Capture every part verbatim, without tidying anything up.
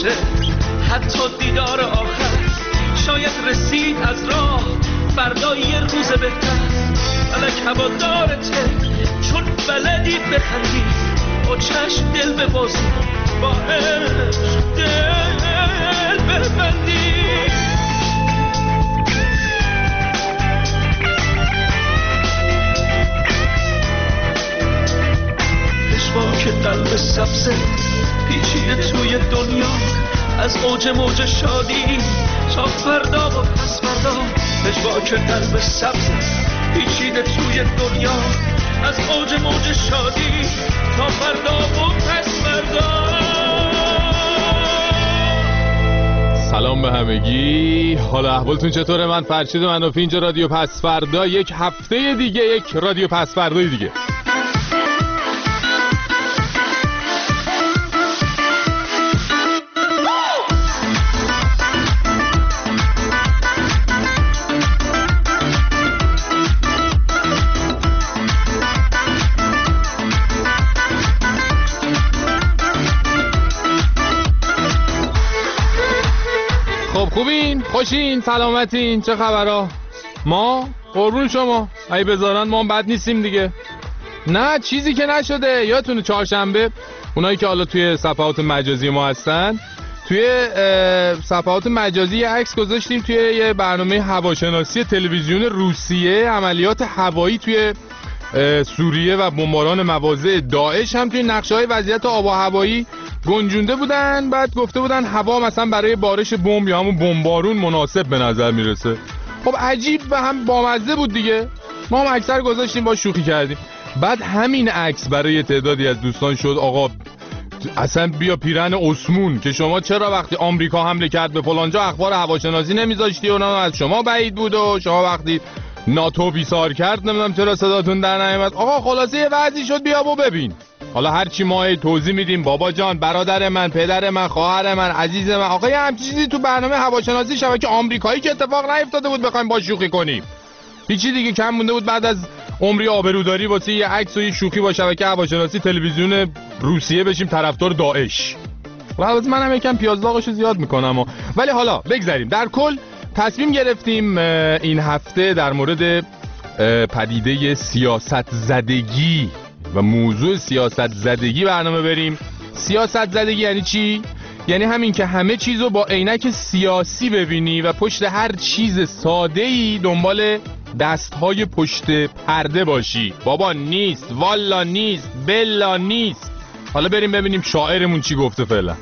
باشه، حتی دیدار آخر شاید رسید از راه، فردا یه روز بهتر. فلک هوادارته چون بلدی بخندی، با چشم دل ببازی، با عشق دل ببندی. پشواک قلب سبزه پیچیده توی دنیا، از اوج موج شادی تا فردا و پس فردا. پشواک قلب سبزه پیچیده توی دنیا، از اوج موج شادی تا فردا و پس فردا. سلام به همگی، حال احوالتون چطوره؟ من فرشید منافی، اینجا رادیو پس فردا، یک هفته دیگه، یک رادیو پس فردای دیگه. خوبین؟ خوشین؟ سلامتین؟ چه خبرها؟ ما؟ قربون شما. ای بذارن ما هم بد نیستیم دیگه. نه چیزی که نشده. یادتونه چهارشنبه اونایی که حالا توی صفحات مجازی ما هستن، توی صفحات مجازی یه عکس گذاشتیم توی یه برنامه هواشناسی تلویزیون روسیه، عملیات هوایی توی سوریه و بمباران مواضع داعش هم توی نقشه‌های وضعیت آب و هوایی گنجونده بودن. بعد گفته بودن هوا مثلا برای بارش بمب یا همون بمبارون مناسب به نظر میرسه. خب عجیب و هم بامزه بود دیگه. ما هم اکثر گذاشتیم با شوخی کردیم. بعد همین عکس برای تعدادی از دوستان شد آقا اصلا بیا پیرن اسمون که شما چرا وقتی آمریکا حمله کرد به فلانجا اخبار هواشناسی نمیذاشتی؟ اونا از شما بعید بود و شما وقتی ناتو بیسار کرد نمیدونم چرا صداتون در نیامد. آقا خلاصه یه وضعی شد بیا و ببین. حالا هر چی ما توضیح میدیم بابا جان، برادر من، پدر من، خواهر من، عزیز من، آقا یه همچین چیزی تو برنامه هواشناسی شبکه آمریکایی که اتفاق نیفتاده بود بخوایم با شوخی کنیم. هیچی دیگه کم مونده بود بعد از عمری آبروداری واسه یه عکس و یه شوخی با شبکه هواشناسی تلویزیون روسیه بشیم طرفدار داعش. البته منم یکم پیازداغشو زیاد میکنم، ولی حالا بگذریم. در کل تصمیم گرفتیم این هفته در مورد پدیده سیاست زدگی و موضوع سیاست زدگی برنامه بریم. سیاست زدگی یعنی چی؟ یعنی همین که همه چیزو با عینک سیاسی ببینی و پشت هر چیز ساده‌ای دنبال دستهای پشت پرده باشی. بابا نیست، والا نیست، بلا نیست. حالا بریم ببینیم شاعرمون چی گفته فعلا.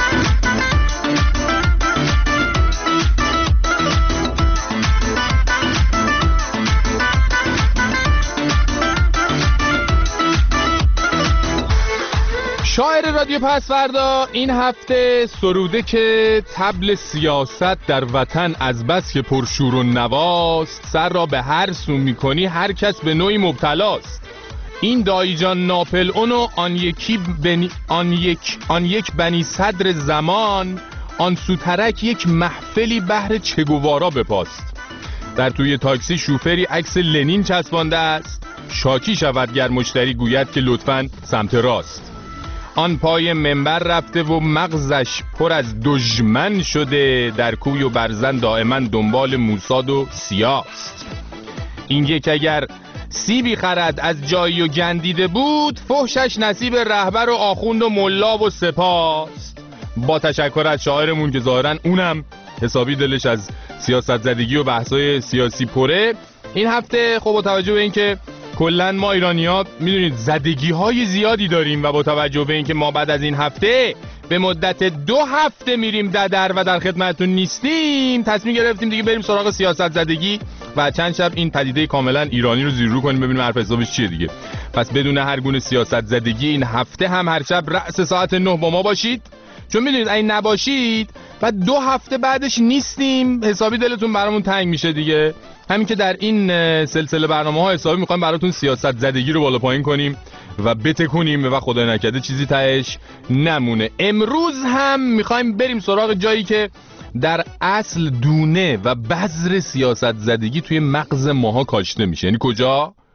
شاعر رادیو پس فردا این هفته سروده که طبل سیاست در وطن از بس که پرشور و نواست، سر را به هر سو میکنی هر کس به نوعی مبتلاست. این دایی جان ناپل اونو آن یکی بنی آن یک آن یک بنی صدر زمان، آن سوترک یک محفلی بهر چگوارا بپاست. در توی تاکسی شوفری عکس لنین چسبانده است، شاکی شود گر مشتری گوید که لطفاً سمت راست. آن پای منبر رفته و مغزش پر از دژمن شده، در کوی و برزن دائما دنبال موساد و سیاست. این یک اگر سیبی خرد از جایی و گندیده بود، فحشش نصیب رهبر و آخوند و ملا و سپاست. با تشکر از شاعرمون که ظاهرا اونم حسابی دلش از سیاست زدگی و بحثای سیاسی پره. این هفته خب با توجه به این که کلن ما ایرانی‌ها میدونید زدگی های زیادی داریم و با توجه به اینکه ما بعد از این هفته به مدت دو هفته میریم ددر و در خدمتتون نیستیم، تصمیم گرفتیم دیگه بریم سراغ سیاست زدگی و چند شب این پدیده کاملا ایرانی رو زیر رو کنیم ببینیم حرف حسابش چیه دیگه. پس بدون هر گونه سیاست زدگی این هفته هم هر شب رأس ساعت نه با ما باشید، چون میدونید این نباشید و دو هفته بعدش نیستیم حسابی دلتون برامون تنگ میشه دیگه. همین که در این سلسله برنامه ها حسابی میخوایم براتون سیاست زدگی رو بالا پایین کنیم و بتکونیم و خدای نکرده چیزی تهش نمونه. امروز هم میخوایم بریم سراغ جایی که در اصل دونه و بذر سیاست زدگی توی مغز ماها کاشته میشه. یعنی کجا؟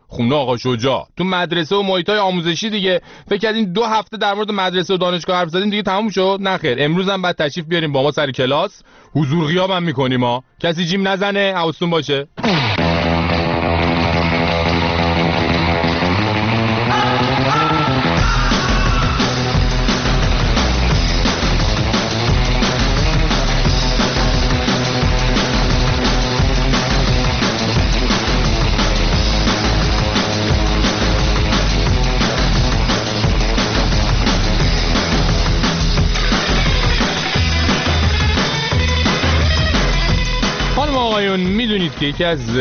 خونه آقا شجاع تو مدرسه و محیطای آموزشی دیگه. فکر کردین دو هفته در مورد مدرسه و دانشگاه حرف زدیم دیگه تموم شد؟ نه خیر، امروز هم بعد تشریف بیاریم با ما سر کلاس، حضور غیاب هم میکنیم ها. کسی جیم نزنه، حواستون باشه. میدونید که یکی از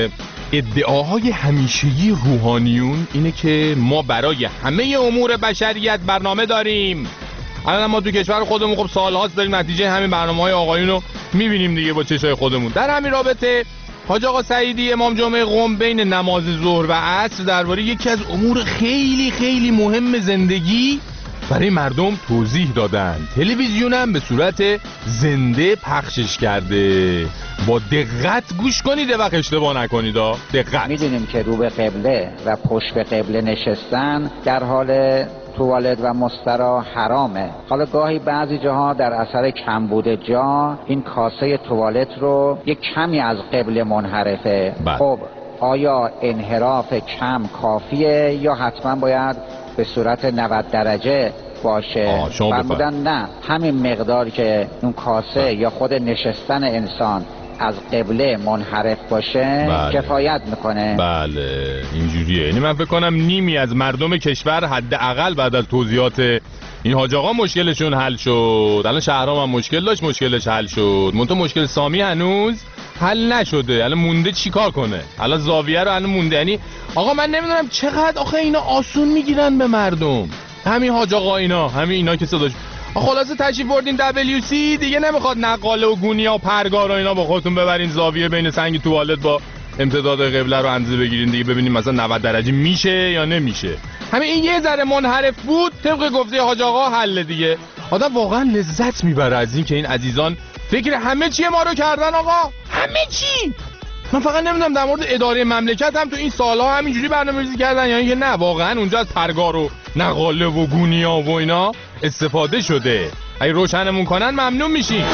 ادعاهای همیشگی روحانیون اینه که ما برای همه امور بشریت برنامه داریم. الان ما تو کشور خودمون خب سالهاست داریم نتیجه همین برنامه‌های آقایون رو میبینیم دیگه با چشای خودمون. در همین رابطه حاج آقا سعیدی امام جمعه قم بین نماز ظهر و عصر درباره یکی از امور خیلی خیلی مهم زندگی برای مردم توضیح دادن. تلویزیون هم به صورت زنده پخشش کرده. با دقت گوش کنید وقت اشتباه نکنید. دقت. میدونیم که رو به قبله و پشت به قبله نشستن در حال توالت و مسترا حرامه. حالا گاهی بعضی جاها در اثر کمبود جا این کاسه توالت رو یک کمی از قبله منحرفه. بله. خب آیا انحراف کم کافیه یا حتما باید به صورت نود درجه باشه؟ فرمودن نه، همین مقدار که اون کاسه بله. یا خود نشستن انسان از قبله منحرف باشه بله. کفایت میکنه. بله اینجوریه. یعنی من فکر کنم نیمی از مردم کشور حداقل بعد از توضیحات این حاج آقا مشکلشون حل شد. الان شهرام هم مشکل داشت، مشکلش حل شد. منتها مشکل سامی هنوز حل نشده. الان مونده چیکار کنه؟ الان زاویه رو الان مونده. یعنی آقا من نمیدونم چقدر آخه اینا آسون میگیرن به مردم. همین حاج آقا اینا، همین اینا که صداش خلاصه تشریف بردین دبلیو سی دیگه نمیخواد نقاله و گونیا و پرگار و اینا با خودتون ببرین زاویه بین سنگ توالت با امتداد قبله رو اندازه بگیرین دیگه ببینیم مثلا نود درجه میشه یا نمیشه. همین این یه ذره منحرف بود طبق گفته حاج آقا حل دیگه. آدم واقعا لذت میبره از این که این عزیزان فکر همه چی ما رو کردن. آقا همه چی. من فقط نمیدونم در مورد اداره مملکت هم تو این سالها همینجوری برنامه‌ریزی کردن یا اینکه نه واقعا اونجا از پرگار و نقاله و گونیا و اینا استفاده شده. اگه روشنمون کنن ممنون میشیم.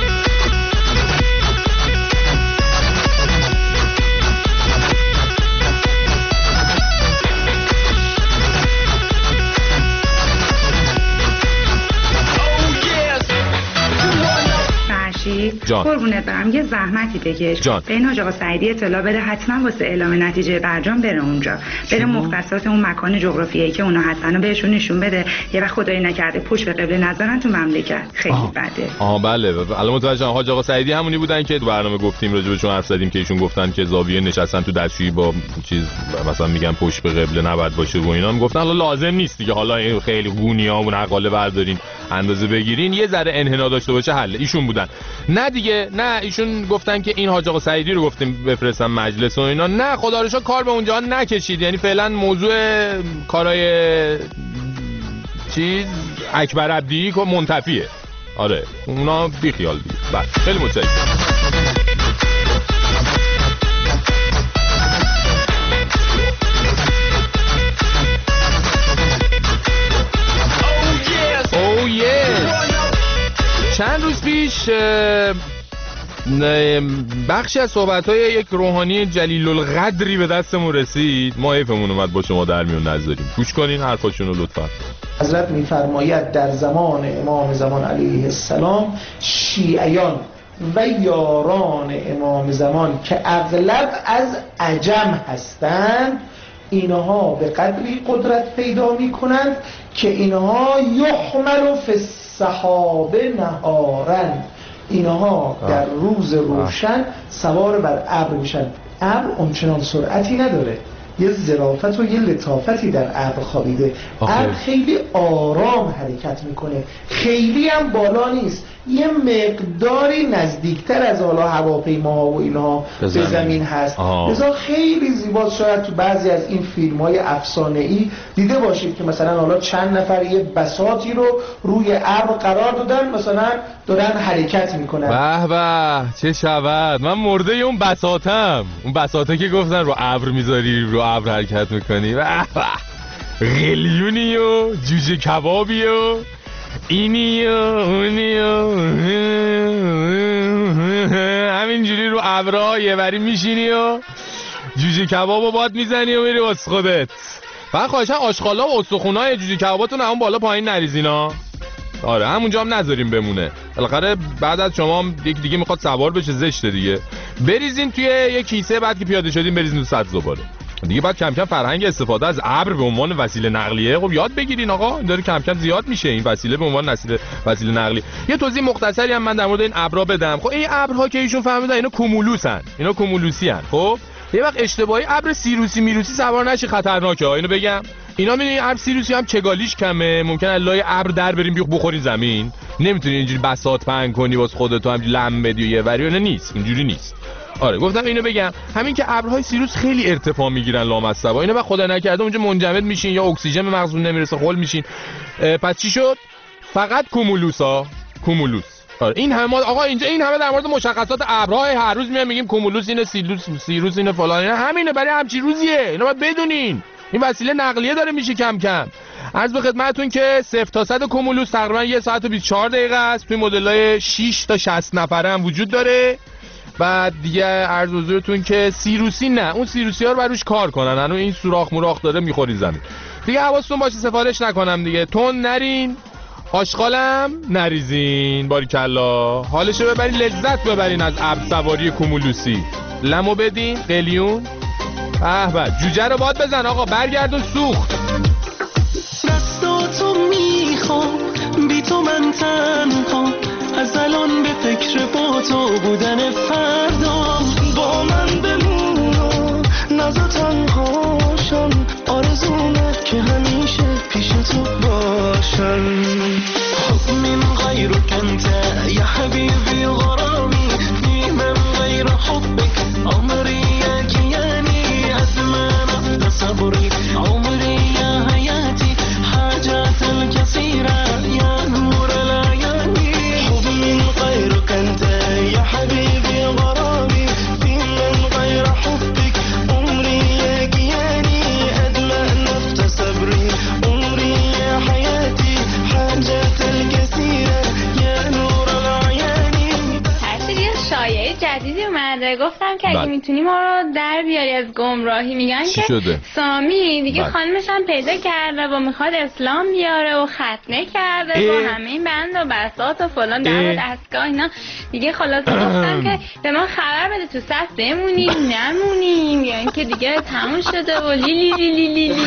قربونت برم یه زحمتی بکش جان. به این حاج آقا سعیدی اطلاع بده حتما واسه اعلام نتیجه برجام بره اونجا، بره مختصات اون مکان جغرافیایی که اونا هستن بهشون نشون بده. یه وقت خدایی نکرده پشت به قبله نذارن تو مملکت خیلی آه. بده. آها بله الان متوجه شدم. حاج آقا سعیدی همونی بودن که تو برنامه گفتیم راجع بهشون حرف زدیم که ایشون گفتن که زاویه نشستن تو دستشویی با چیز مثلا میگن پشت به قبله نباید باشه و اینا. میگفتن حالا لازم نیست دیگه، حالا خیلی گونیا و نقاله بردارین اندازه بگیرین یه ذره انحنا داشته باشه حل. ایشون بودن نه دیگه. نه ایشون گفتن که این حاج آقا سعیدی رو گفتیم بفرستن مجلس و اینا. نه خدا رو شکر کار به اونجا نکشید. یعنی فعلا موضوع کارای چیز اکبر عبدی که منتفیه. آره اونا بی خیال دیگه. بله خیلی متشکرم. او یس چند روز پیش بخشی از صحبت‌های یک روحانی جلیل القدری به دستمون رسید. ما حیفمون اومد با شما در میون نذاریم. گوش کنین حرفاشونو لطفاً. حضرت می‌فرماید در زمان امام زمان علیه السلام شیعیان و یاران امام زمان که اغلب از عجم هستند اینها به قدری قدرت پیدا می‌کنند که اینها یحمل فی السحابه نهارا، اینها در روز روشن سوار بر ابر میشن. ابر اونچنان سرعتی نداره، یه ظرافت و یه لطافتی در ابر خوابیده. ابر خیلی آرام حرکت میکنه، خیلی هم بالا نیست، یه مقداری نزدیکتر از حالا هواپیماها و اینها به زمین هست. لذا خیلی زیباست. شاید تو بعضی از این فیلم‌های افسانه‌ای دیده باشید که مثلا حالا چند نفر یه بساطی رو روی ابر قرار دادن، مثلا دارن حرکت میکنن. به به چه شود، من مرده اون بساطم، اون بساطه که گفتن رو ابر میذاری رو ابر حرکت میکنی. به به قلیونی و جوجه کبابی و اینی و اونی و همینجوری رو ابرها یه بری میشینی و جوجه کباب رو باد میزنی و میری واسه خودت. فقط خواهشن آشغالا و استخونای جوجه کباباتون همون بالا پایین نریزینا. آره همونجا هم نذاریم بمونه، بالاخره بعد از شما یک دیگه میخواد سوار بشه زشته دیگه. بریزین توی یه کیسه، بعد که پیاده شدین بریزین تو سطح زباله دیگه. بعد کم کم فرهنگ استفاده از ابر به عنوان وسیله نقلیه خب یاد بگیرین آقا، این داره کم کم زیاد میشه این وسیله به عنوان وسیله وسیله نقلی. یه توضیح مختصری هم من در مورد این ابرها بدم. خب این ابرها که ایشون فهمیدن اینا کومولوسن، اینا کومولوسی ان. خب یه وقت اشتباهی ابر سیروسی میروسی سوار نشی، خطرناکه. اینو بگم اینا میدونی ابر سیروسی هم چگالیش کمه، ممکنه لای ابر در بریم بیخ بخورین زمین، نمیتونی اینجوری بساط پهن کنی واسه خودت هم لم بدی و یه وری نه، نیست اینجوری نیست. آره گفتم اینو بگم. همین که ابرهای سیروس خیلی ارتفاع میگیرن لامصبا، اینا بعد خدا نکرده اونجا منجمد میشین یا اکسیژن به مغزتون نمیرسه خل میشین. پس چی شد؟ فقط کومولوسا، کومولوس. آره این همه آقا اینجا این همه در مورد مشخصات ابرها هر روز میام میگیم کومولوس اینه، سیروس سیروس اینه، فلان اینه، همینه برای همچین روزیه. اینا باید بدونین این وسیله نقلیه داره میشه کم کم. عرض به خدمتتون که صفر تا صد کومولوس تقریبا یک ساعت و بیست و چهار دقیقه است. توی مدل‌های شش تا شصت نفره هم وجود داره. بعد دیگه عرض حضورتون که سیروسی نه، اون سیروسی ها رو بروش کار کنن، هنوز این سوراخ مراخ داره میخوری زمین دیگه. حواستون باشه سفارش نکنم دیگه، تون نرین، آشغالم نریزین. باریکلا حالشو ببرین، لذت ببرین از ابر سواری کومولوسی. لمو بدین قلیون. به به جوجه رو باد بزن آقا، برگردون سوخت. دستاتو میخوام بی تو من تنها، از الان به فکر با تو بودن فردا. با من بمون نزا تنهاشم، آرزومه که همیشه پیش تو باشم. حب من غیر کنت یا حبیبی غرامی، بی من غیر حبک عمری یکی، از من تصبری عمری یا حیاتی، حاجات الكثيرة یا نور العیانی. حب من غیر کنت یا حبیبی غرامی، بی من غیر حبک عمری یکی، از من تصبری عمری یا حیاتی، حاجات الكثيرة یا نور العیانی. هرچی یه شایعه جدیدی اومده، گفتم که اگه میتونی ما رو در بیاری از گمراهی. میگن که شده؟ سامی دیگه خانمش هم پیدا کرده و میخواد اسلام بیاره و ختنه کرده و همه این بند و بساط و فلان در دستگاه اینا دیگه. خلاصه گفتم که به ما خبر بده تو صف بمونیم نمونیم یا اینکه دیگه تموم شده و لی لی لی لی لی لی.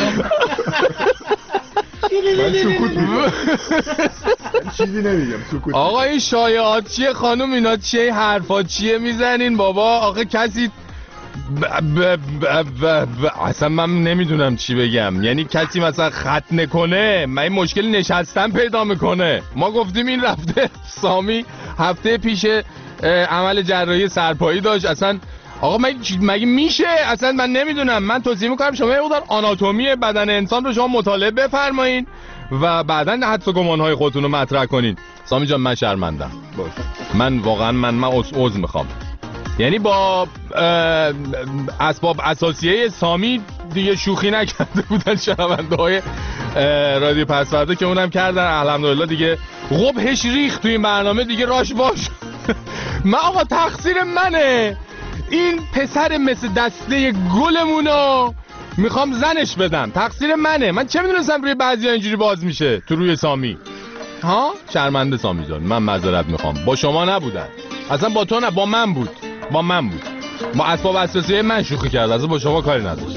من سکوت میگم، چیزی نمیگم، سکوت. آقا این شایعات چیه خانم، اینا چیه، حرفا چیه میزنین بابا؟ آقا کسی ب... ب... ب... ب... ب... اصلا من نمیدونم چی بگم. یعنی کسی مثلا ختنه کنه، من این مشکل نشستن پیدا میکنه. ما گفتیم این رفته سامی هفته پیش عمل جراحی سرپایی داشت. اصلا آقا مگه مگه میشه؟ اصلا من نمیدونم. من توصیه میکنم شما یه مقدار آناتومی بدن انسان رو شما مطالعه بفرمایید و بعداً حدس و گمانهای خودتون رو مطرح کنین. سامی جان من شرمندم، من واقعا من من عذر میخوام. یعنی با اسباب اساسیه سامی دیگه شوخی نکرده بودن شنونده های رادیو پسورده که اونم کردن. الحمدلله دیگه قبحش ریخت توی این برنامه دیگه، راش باش. من آقا تقصیر منه، این پسر مثل دسته گلمونو میخوام زنش بدم، تقصیر منه. من چه میدونستم روی بعضی ها اینجوری باز میشه تو روی سامی ها. شرمنده سامی جان، من معذرت میخوام. با شما نبودن، اصلا با تو نه، با من بود، با من بود. با اسباب اساسیه من شوخی کرد، اصلا با شما کاری نداشت.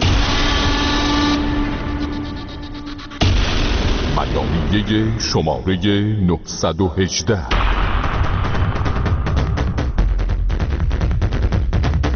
بیانیه شماره نهصد و هجده.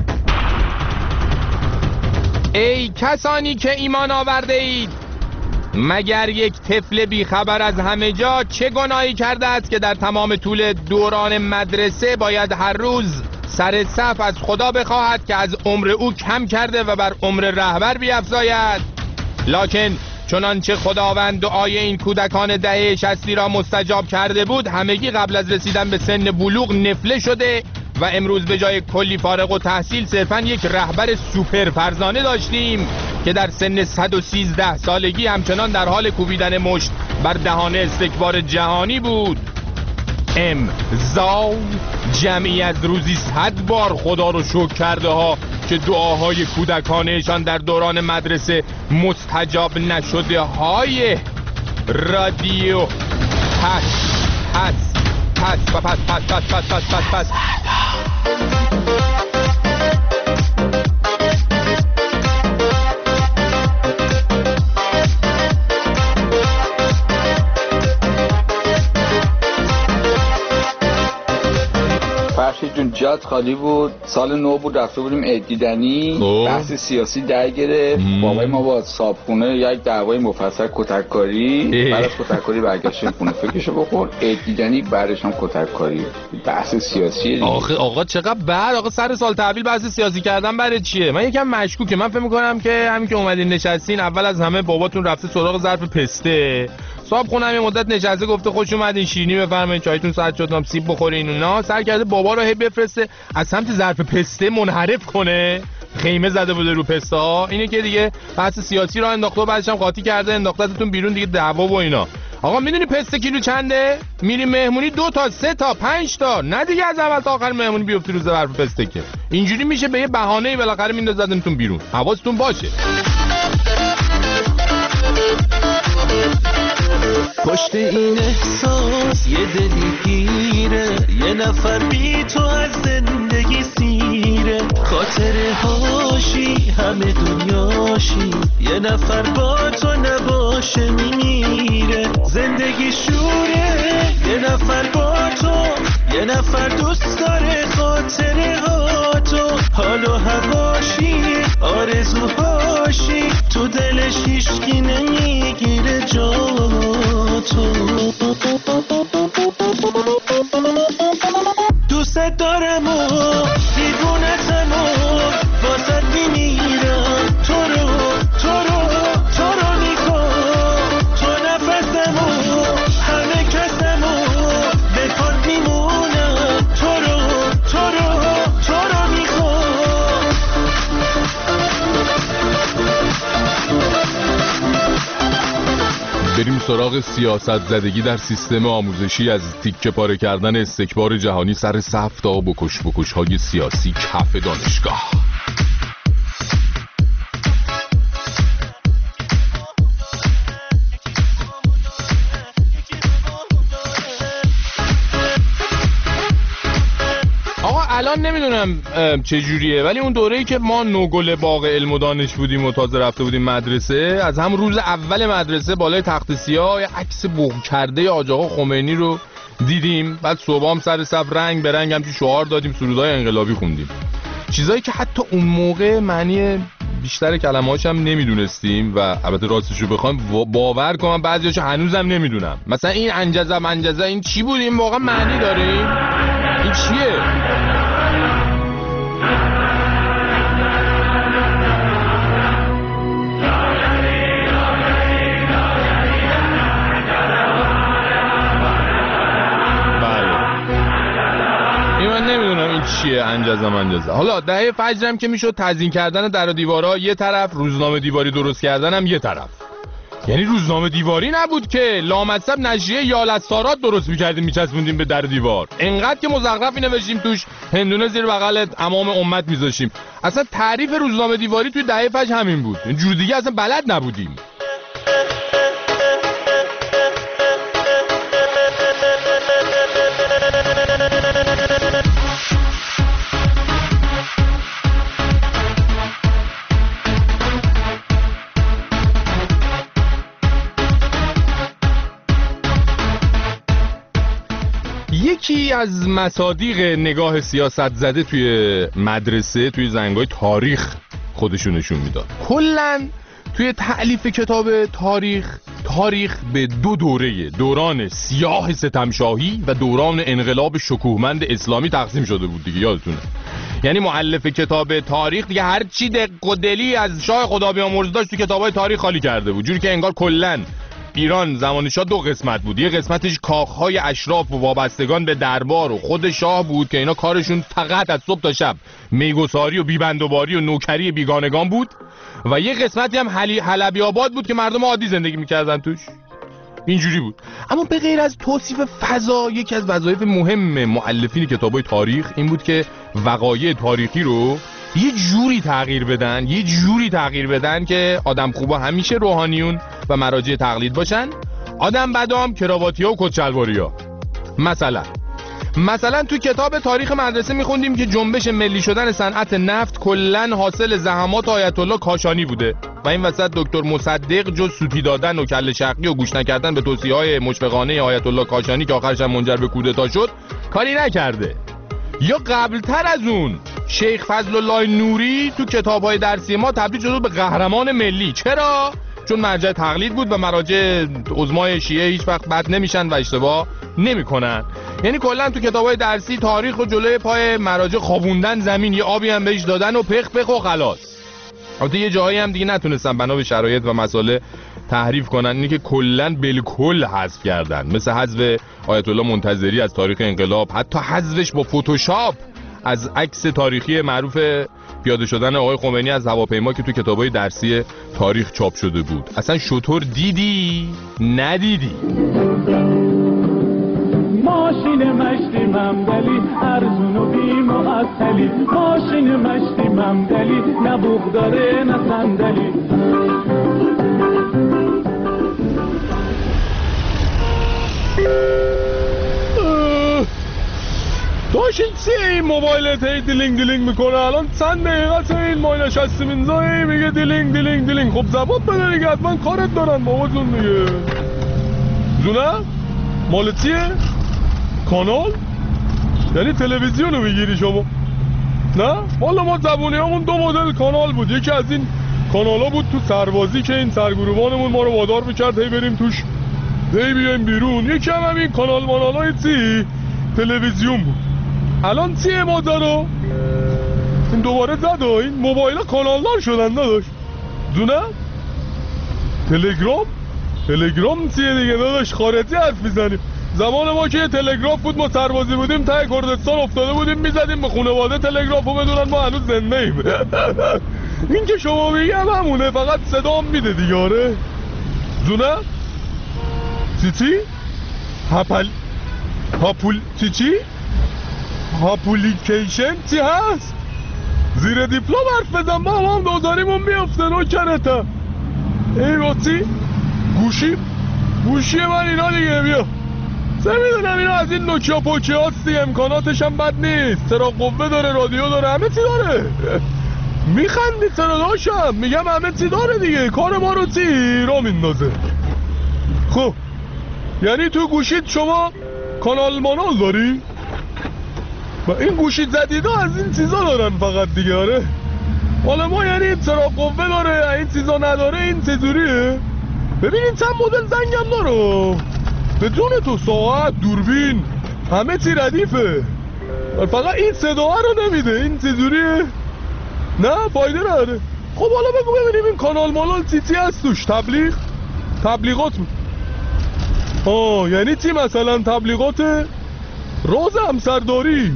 ای کسانی که ایمان آورده اید، مگر یک طفل بیخبر از همه جا چه گناهی کرده است که در تمام طول دوران مدرسه باید هر روز سر صف از خدا بخواهد که از عمر او کم کرده و بر عمر رهبر بیفزاید؟ لکن چنانچه خداوند دعای این کودکان دهه شصتی را مستجاب کرده بود، همگی قبل از رسیدن به سن بلوغ نفله شده و امروز به جای کلی فارغ التحصیل صرفاً یک رهبر سوپر فرزانه داشتیم که در سن صد و سیزده سالگی همچنان در حال کوبیدن مشت بر دهان استکبار جهانی بود. امضا جمعی از روزی صد بار خدا رو شکر کرده ها که دعاهای کودکانشان در دوران مدرسه مستجاب نشده های رادیو پس پس پس پس پس پس پس پس پس پس پس فرشید جون جات خالی بود، سال نو بود، رفته بودیم عید دیدنی، بحث سیاسی در گرفت، بابای ما با صابخونه یک دعوای مفصل کتککاری، بعد از کتککاری برگشتیم خونه، فکرشو بخور عید دیدنی بعدش هم کتککاری، بحث سیاسی دیگه. آخه آقا چقدر بعد آقا سر سال تحویل بحث سیاسی کردن برای چیه؟ من یکم مشکوکه. من فکر می‌کنم که همین که اومدین نشستین اول از همه باباتون رفته سراغ ظرف پسته، صاحب خونم یه مدت نشسته گفته خوش اومدین شیرینی بفرمایید چایتون ساعت شد نام سیب بخورین اینا، سر کرده بابا رو هی بفرسته از سمت ظرف پسته منحرف کنه، خیمه زده بوده رو پسته ها، اینه که دیگه بحث سیاسی را انداخته و بعدش هم قاطی کرده انداختتون بیرون دیگه دعوا و اینا. آقا میدونی پسته کیلو چنده؟ میریم مهمونی دو تا سه تا پنج تا، نه دیگه از اول تا آخر مهمونی بیفتی رو ظرف پسته که اینجوری میشه به یه بهانه‌ای بالاخره میندازتون بیرون. حواستون باشه. پشت این احساس یه دلی گیره، یه نفر بی تو از زندگی سیره، خاطره هاشی همه دنیاشی، یه نفر با تو نباشه میمیره، زندگی شوره، یه نفر با تو، یه نفر دوست داره خاطره ها تو، حال و هواشی آرزوهاشی، تو دلش هیچکی نمیگیره جا تو. دوست دارم و دیوونتم و واسد میمیرم، تو رو تو رو تو رو میخوام، تو نفسم و همه کسم و به پات میمونم، تو رو تو رو تو رو میخوام. بریم سراغ سیاست زدگی در سیستم آموزشی، از تیکه پاره کردن استکبار جهانی سر صف تا بکش بکش های سیاسی کف دانشگاه. الان نمیدونم چه جوریه، ولی اون دوره‌ای که ما نوگل باغ علم و دانش بودیم و تازه رفته بودیم مدرسه، از هم روز اول مدرسه بالای تخت سیاه یه عکس بوق کرده حاج آقا خمینی رو دیدیم، بعد صبحام سر صف رنگ به رنگ همچین شعار دادیم، سرودهای انقلابی خوندیم، چیزایی که حتی اون موقع معنی بیشتر کلمه‌هاش هم نمیدونستیم و البته راستش رو بخوام باور کنم بعضیاشو هنوزم نمیدونم. مثلا این انجزه منجزه این چی بود؟ این واقعا معنی داره؟ این, این چیه؟ چیه انجزه منجزه؟ حالا دهه فجرم که میشد تزیین کردن در و دیوارا یه طرف، روزنامه دیواری درست کردن هم یه طرف. یعنی روزنامه دیواری نبود که لامصب نشریه یالستارات درست میکردیم میچسبوندیم به در دیوار، انقدر که مزخرفی نوشتیم توش هندونه زیر بغل امام امت میذاشیم. اصلا تعریف روزنامه دیواری توی دهه فجر همین بود، جور دیگه اصلا بلد نبودیم. یکی از مصادیق نگاه سیاست زده توی مدرسه توی زنگای تاریخ خودشونشون میداد. کلن توی تألیف کتاب تاریخ تاریخ به دو دوره، دوران سیاه ستمشاهی و دوران انقلاب شکوهمند اسلامی تقسیم شده بود دیگه، یادتونه. یعنی مؤلف کتاب تاریخ دیگه هر چی دق و دلی از شاه خدا بیامرز داشت تو کتابای تاریخ خالی کرده بود، جوری که انگار کلاً ایران زمان شاه دو قسمت بود. یه قسمتش کاخهای اشراف و وابستگان به دربار و خود شاه بود که اینا کارشون فقط از صبح تا شب میگساری و بیبندوباری و نوکری بیگانگان بود، و یه قسمتی هم حلبی آباد بود که مردم عادی زندگی میکردن توش. اینجوری بود. اما به غیر از توصیف فضا، یکی از وظایف مهم مؤلفین کتابای تاریخ این بود که وقایع تاریخی رو یه جوری تغییر بدن یه جوری تغییر بدن که آدم خوبا همیشه روحانیون و مراجع تقلید باشن، آدم بدام کراواتیا و کچلواریا. مثلا مثلا تو کتاب تاریخ مدرسه میخوندیم که جنبش ملی شدن صنعت نفت کلن حاصل زحمات آیت الله کاشانی بوده و این وسط دکتر مصدق جز سوتی دادن و کله شقی و گوش نکردن به توصیه‌های مشفقانه آیت الله کاشانی که آخرش هم منجر به کودتا شد کاری نکرده. یا قبلتر از اون شیخ فضل الله نوری تو کتاب‌های درسی ما تبدیل شد به قهرمان ملی. چرا؟ چون مرجع تقلید بود و مراجع عظمای شیعه هیچ وقت بد نمیشن و اشتباه نمیکنن. یعنی کلا تو کتاب‌های درسی تاریخ رو جلوی پای مراجع خوابوندن زمین، یه آبی هم بهش دادن و پخ پخ و خلاص. البته یه جایی هم دیگه نتونستن بنا به شرایط و مسائل تحریف کنن، اینی که کلا بالکل حذف کردن، مثل حذف آیت الله منتظری از تاریخ انقلاب، حتی حذفش با فتوشاپ از عکس تاریخی معروف پیاده شدن آقای خمینی از هواپیما که تو کتابای درسی تاریخ چاپ شده بود. اصلا شطور دیدی؟ ندیدی؟ ماشین مشتی ممدلی ارزون و بی معطلی، ماشین مشتی ممدلی نه بوق داره نه صندلی. داشت این چیه این موبایلت هی دیلینگ دیلینگ میکنه؟ الان چند دقیقه این ما نشستیم اینجا هی میگه دیلینگ دیلینگ دیلینگ. خب زبان بده دیگه، حتما کارت دارن بابا جون دیگه. جونه؟ مال چیه؟ کانال؟ یعنی تلویزیون رو بگیری شما؟ نه؟ والا ما زبونی همون دو مدل کانال بود. یکی از این کانال ها بود تو سربازی که این سرگروهانمون ما رو وادار میکرد هی بریم توش هی بیایم بیرون. یکی هم همین کانال مانال های چی؟ تلویزیون بود. الان چیه ماجرا؟ این دوباره زد این موبایل ها کانالدار شدن نداشت دونه؟ تلگرام؟ تلگرام چیه دیگه داداش؟ خارجی حرف میزنیم. زمان ما که تلگراف بود ما سربازی بودیم ته کردستان افتاده بودیم میزدیم به خانواده تلگرافو بدونن ما هنوز زنده ایم. این که شما میگی هم همونه، فقط صدام میده دیگه. آره دونه؟ چی چی؟ هپل هاپول چی چی؟ هاپولیکیشن چی هست؟ زیر دیپلم حرف بزن با هم دوزاریمون میافته نوکرتا. ای با چی؟ گوشی؟ گوشی من اینا دیگه بیا. سه میدونم اینا از این نوکیا پوچی هاست دیگه، امکاناتش هم بد نیست، چرا قوه داره، رادیو داره، همه چی داره. میخندی چرا داشتم؟ میگم همه چی داره دیگه، کار ما رو چی را میندازه. خب یعنی تو گوشید شما کانال مانال داری؟ و این گوشی جدیدا از این چیزا دارن فقط دیگه. آره حالا ما یعنی چرا قوه داره این چیزا نداره، این چجوریه؟ ببینین چند مدل زنگم داره به جون تو، ساعت، دوربین، همه چی ردیفه، فقط این صدا رو نمیده. این چجوریه؟ نه فایده نداره. خب حالا بگو ببینیم این کانال مالال چی چی هست توش؟ تبلیغ؟ تبلیغات بود. آه یعنی چی مثلا تبلیغات راز همسرداری؟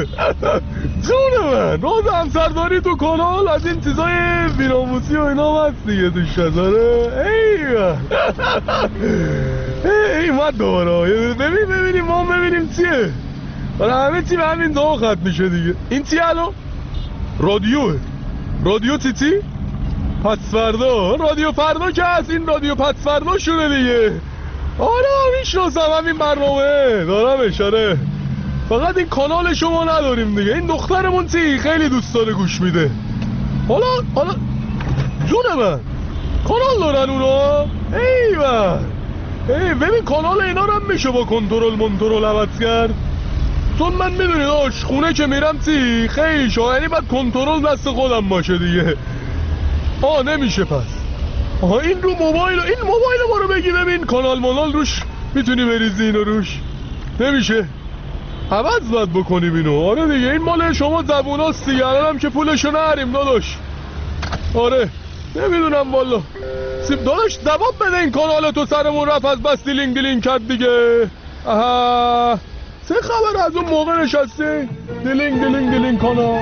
جون من راز همسرداری تو کانال از این چیزای بیناموسی و اینا هست دیگه توش شداره. ایوه ای مد دوباره ببین ببینیم ما ببینیم چیه. حالا همه چی به همین دو خط میشه دیگه. این چی الان؟ رادیوه. رادیو چی چی؟ پس فردا. رادیو فردا که هست، این رادیو پس فردا شونه دیگه. آره میشناسم همین برنامه دارم اشاره، فقط این کانال شما نداریم دیگه. این دخترمون چی خیلی دوست داره گوش میده. حالا حالا جون من کانال دارن اونا؟ ایوه ای ببین کانال اینا رو هم میشه با کنترل منترل عوض کرد، چون من میدونی داشت خونه که میرم چی خیلی شا، یعنی باید کنترل دست خودم باشه دیگه. آه نمیشه پس آها این رو موبایل، این موبایل ما رو بگی ببین کانال مانال روش میتونی بریزی اینو روش. نمیشه، عوض باید بکنیم اینو. آره دیگه این مال شما زبوناست دیگه، الانم که پولشو نهریم داداش. آره نمیدونم والا. سیب داداش جواب بده این کانال تو سرمون رفت از بس دیلینگ دیلینگ کرد دیگه. آها چه خبر از اون موقع نشستی؟ دیلینگ دیلینگ دیلینگ کانال.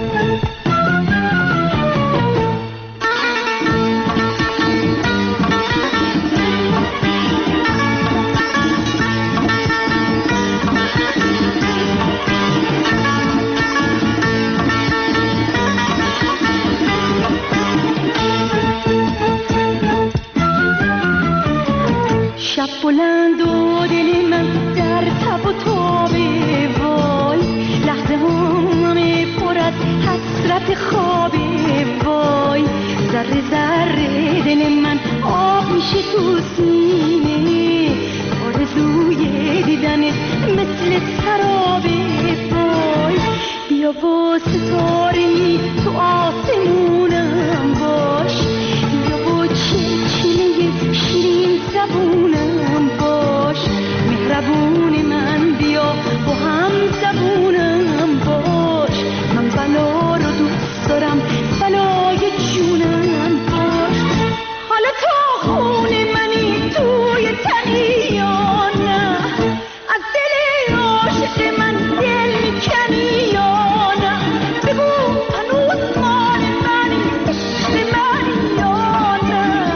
شب بلند و دل من در تب و تابه وای، لحظه همه پر از حسرت خوابه وای، ذره ذره دل من آب میشه تو سینه، آرزوی دیدنت مثل سرابه وای، بیا با ستاره‌ای تو آسمونم باش، بیا با چلچله شیرین زبونم باش، مهربون من بیا با هم زبونم باش، من بلا رو دوست دارم بلای جونم باش، حالا تو خون منی توی تنی یا نه، از دل عاشق من دل میکنی یا نه، بگو هنوز مال منی عشق منی یا نه.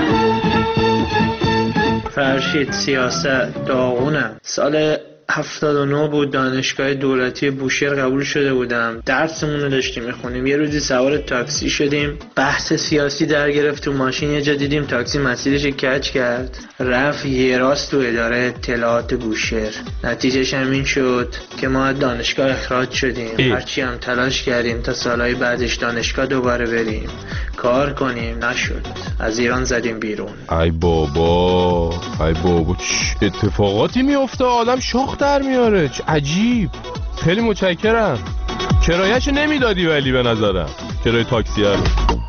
فرشید سیاست داغونم. سال هفتاد و نه بود، دانشگاه دولتی بوشهر قبول شده بودم، درسمون رو داشتیم میخونیم. یه روزی سوار تاکسی شدیم، بحث سیاسی در گرفت تو ماشین، یه جا دیدیم تاکسی مسیرش کج کرد رفت یه راست تو اداره اطلاعات بوشهر. نتیجهش همین شد که ما از دانشگاه اخراج شدیم. هرچی هم تلاش کردیم تا سالهای بعدش دانشگاه دوباره بریم کار کنیم، نشد. از ایران زدیم بیرون. ای بابا ای بابا چه اتفاقاتی میفته، آدم شاخ در میاره. چه عجیب. خیلی متشکرم. کرایه‌شو نمیدادی ولی به نظرم کرایه تاکسی رو.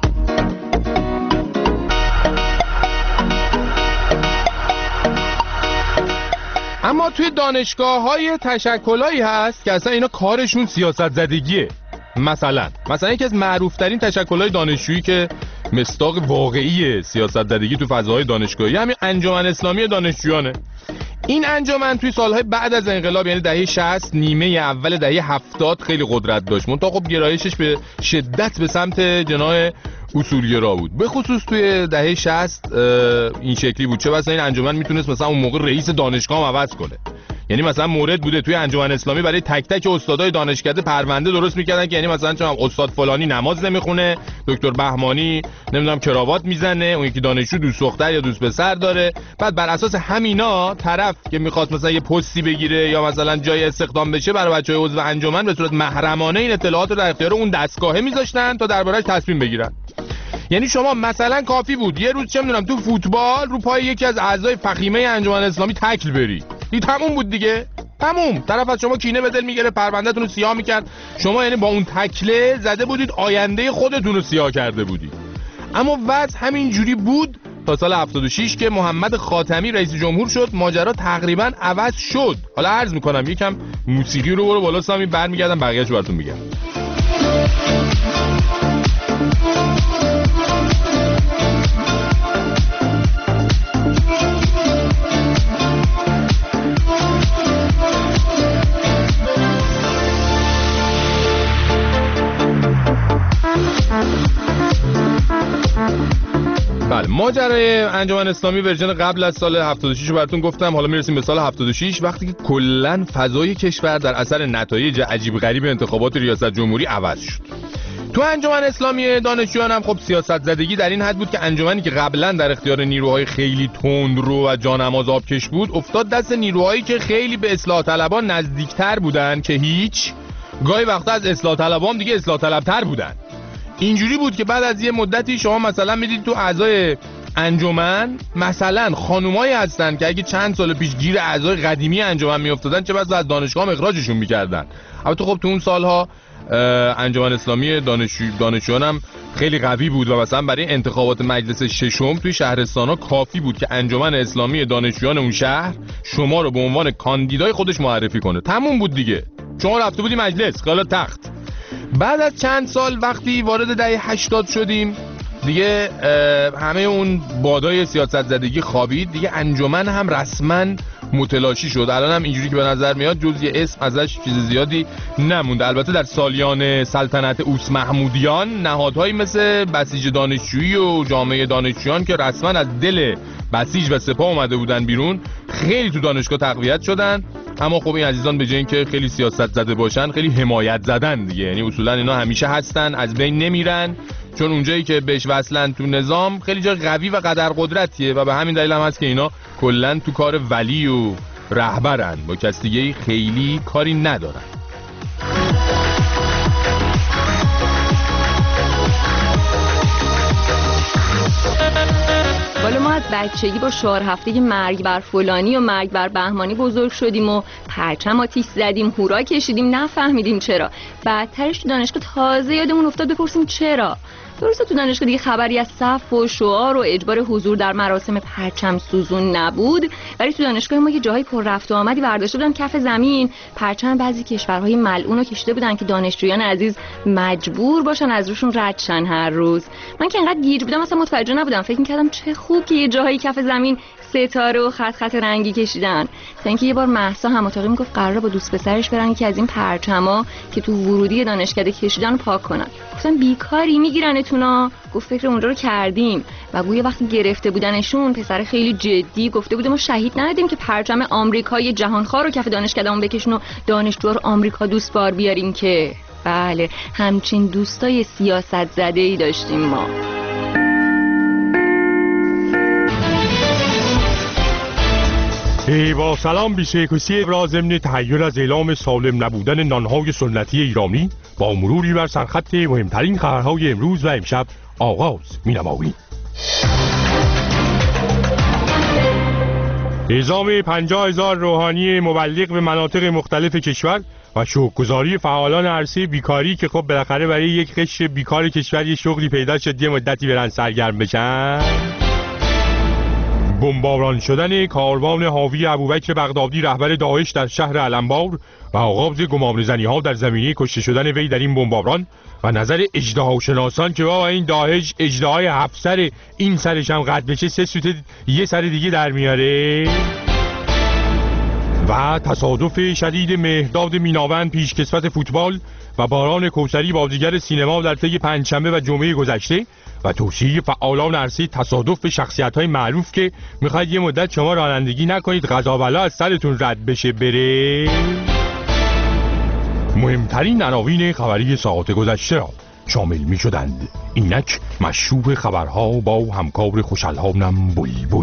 اما توی دانشگاه‌های تشکلایی هست که اصلا اینا کارشون سیاست زدگیه. مثلا مثلا یکی از معروف‌ترین تشکل‌های دانشجویی که مصداق واقعی سیاست زدگی تو فضاهای دانشگاهی همین انجمن اسلامی دانشجویانه. این انجمن توی سالهای بعد از انقلاب یعنی دهه شصت نیمه اول دهه هفتاد خیلی قدرت داشت، منتها خب گرایشش به شدت به سمت جناح اصولگرا بود. به خصوص توی دهه شصت این شکلی بود، چه بسا این انجمن میتونست مثلا اون موقع رئیس دانشگاه هم عوض کنه. یعنی مثلا مورد بوده توی انجمن اسلامی برای تک تک استادای دانشکده پرونده درست میکردن که یعنی مثلا چون استاد فلانی نماز نمیخونه، دکتر بهمانی نمیدونم کراوات میزنه، اون یکی دانشجو دوست دختر یا دوست پسر داره. بعد بر اساس همینا طرف که میخواست مثلا یه پستی بگیره یا مثلا جای استخدام بشه برای بچهای عضو انجمن به صورت محرمانه این اطلاعات رو در اختیار اون دستگاهه میذاشتن تا دربارش تصمیم بگیرن. یعنی شما مثلا کافی بود یه روز چه میدونم تو فوتبال رو پای یکی از اعضای فخیمه انجمن اسلامی تکل بری، این تموم بود دیگه، تموم. طرف از شما کینه به دل میگیره، پروندهتون رو سیاه میکرد. شما یعنی با اون تکله زده بودید آینده خودتون رو سیاه کرده بودید. اما وضع همین جوری بود تا سال هفتاد و شش که محمد خاتمی رئیس جمهور شد. ماجرا تقریبا عوض شد. حالا عرض میکنم یکم موسیقی رو برو بالا سامی، برمیگردم بقیه‌اشو براتون میگم. بله، ماجرای انجمن اسلامی ورژن قبل از سال هفتاد و شش رو براتون گفتم. حالا میرسیم به سال هفتاد و شش وقتی که کلاً فضای کشور در اثر نتایج عجیب غریب انتخابات ریاست جمهوری عوض شد. تو انجمن اسلامی دانشجویان هم خب سیاست زدگی در این حد بود که انجمنی که قبلا در اختیار نیروهای خیلی تندرو و جانماز آبکش بود افتاد دست نیروهایی که خیلی به اصلاح طلبان نزدیکتر بودن که هیچ، گاهی وقتا از اصلاح طلبان دیگه اصلاح طلبتر بودن. اینجوری بود که بعد از یه مدتی شما مثلا میدید تو اعضای انجمن مثلا خانومایی هستن که اگه چند سال پیش گیر اعضای قدیمی انجمن میافتادن چه بسا از دانشگاه هم اخراجشون میکردن. البته خب تو اون سالها انجمن اسلامی دانشجو دانشجویان هم خیلی قوی بود و مثلا برای انتخابات مجلس ششم توی شهرستان‌ها کافی بود که انجمن اسلامی دانشجویان اون شهر شما رو به عنوان کاندیدای خودش معرفی کنه. تموم بود دیگه، شما رفته بودی مجلس، خالا تخت. بعد از چند سال وقتی وارد دهه هشتاد شدیم دیگه همه اون بادای سیاست زدگی خوابید دیگه، انجمن هم رسما متلاشی شد. الان هم اینجوری که به نظر میاد جز یه اسم ازش چیز زیادی نمونده. البته در سالیان سلطنت اوس محمودیان نهادهایی مثل بسیج دانشجویی و جامعه دانشجویان که رسما از دل بسیج و سپاه اومده بودن بیرون خیلی تو دانشگاه تقویت شدن. اما خب این عزیزان به جای اینکه خیلی سیاست زده باشن خیلی حمایت زدن دیگه، یعنی اصولا اینا همیشه هستن، از بین نمیرن، چون اونجایی که بهش وصلن تو نظام خیلی جا قوی و قدر قدرتیه و به همین دلیل هم هست که اینا کلا تو کار ولی و رهبرن، با کس دیگه خیلی کاری ندارن. والا ما از بچگی با شعار هفته مرگ بر فلانی و مرگ بر بهمانی بزرگ شدیم و پرچم آتیش زدیم، هورا کشیدیم، نفهمیدیم چرا. بعدترش تو دانشگاه تازه یادمون افتاد بپرسیم چرا. درسته تو دانشگاه دیگه خبری از صف و شعار و اجبار حضور در مراسم پرچم سوزون نبود، ولی تو دانشگاه ما یه جاهای پر رفت و آمدی برداشته بودن کف زمین، پرچم بعضی کشورهای ملعون رو کشیده بودن که دانشجویان عزیز مجبور باشن از روشون رد شن هر روز. من که انقدر گیج بودم اصلا متوجه نبودم، فکر می‌کردم چه خوب که یه جاهای کف زمین ستاره و خط خط رنگی کشیدن. تا اینکه یه بار مهسا هم اتاقی میگفت قراره با دوست پسرش برن که از این پرچما که تو ورودی دانشکده کشیدن پاک کنن. گفتم بیکاری میگیرنتونا. گفت فکر اونجا رو کردیم و گویا وقتی گرفته بودنشون پسر خیلی جدی گفته بود ما شهید ندادیم که پرچم آمریکای جهانخوار رو کف دانشکدهمون بکشن و دانشجوها رو آمریکا دوست بار بیاریم که. بله همچین دوستای سیاست زده‌ای داشتیم ما. با سلام بیست و یکم را ضمن تحیر از اعلام سالم نبودن نانهای سنتی ایرانی با مروری بر سرخط مهمترین خبرهای امروز و امشب آغاز می‌نماییم. اعزام پنجاه هزار روحانی مبلغ به مناطق مختلف کشور و شکرگزاری فعالان عرصه بیکاری که خب بالاخره برای یک قشر بیکار کشور یه شغلی پیدا شد یه مدتی برن سرگرم بشن. بمباران شدن کاروان حاوی ابوبکر بغدادی رهبر داعش در شهر علمبار و آغاز گمانه‌زنی‌ها در زمینه کشته شدن وی در این بمباران و نظر اژدهاشناسان که بابا این داعش اژدهای هفت سر، این سرش هم قد بشه سه سوت یه سر دیگه در میاره. و تصادف شدید مهداد میناوند پیشکسوت فوتبال و باران کوثری بازیگر سینما در طی پنجشنبه و جمعه گذشته و توصیه فعالان عرصه تصادف به شخصیت‌های معروف که میخواید یه مدت شما رانندگی نکنید قضا بلا از سرتون رد بشه بره. مهمترین عناوین خبری ساعت گذشته را شامل می‌شدند. اینک مشروع خبرها با همکار خوش‌الحالم بلبل.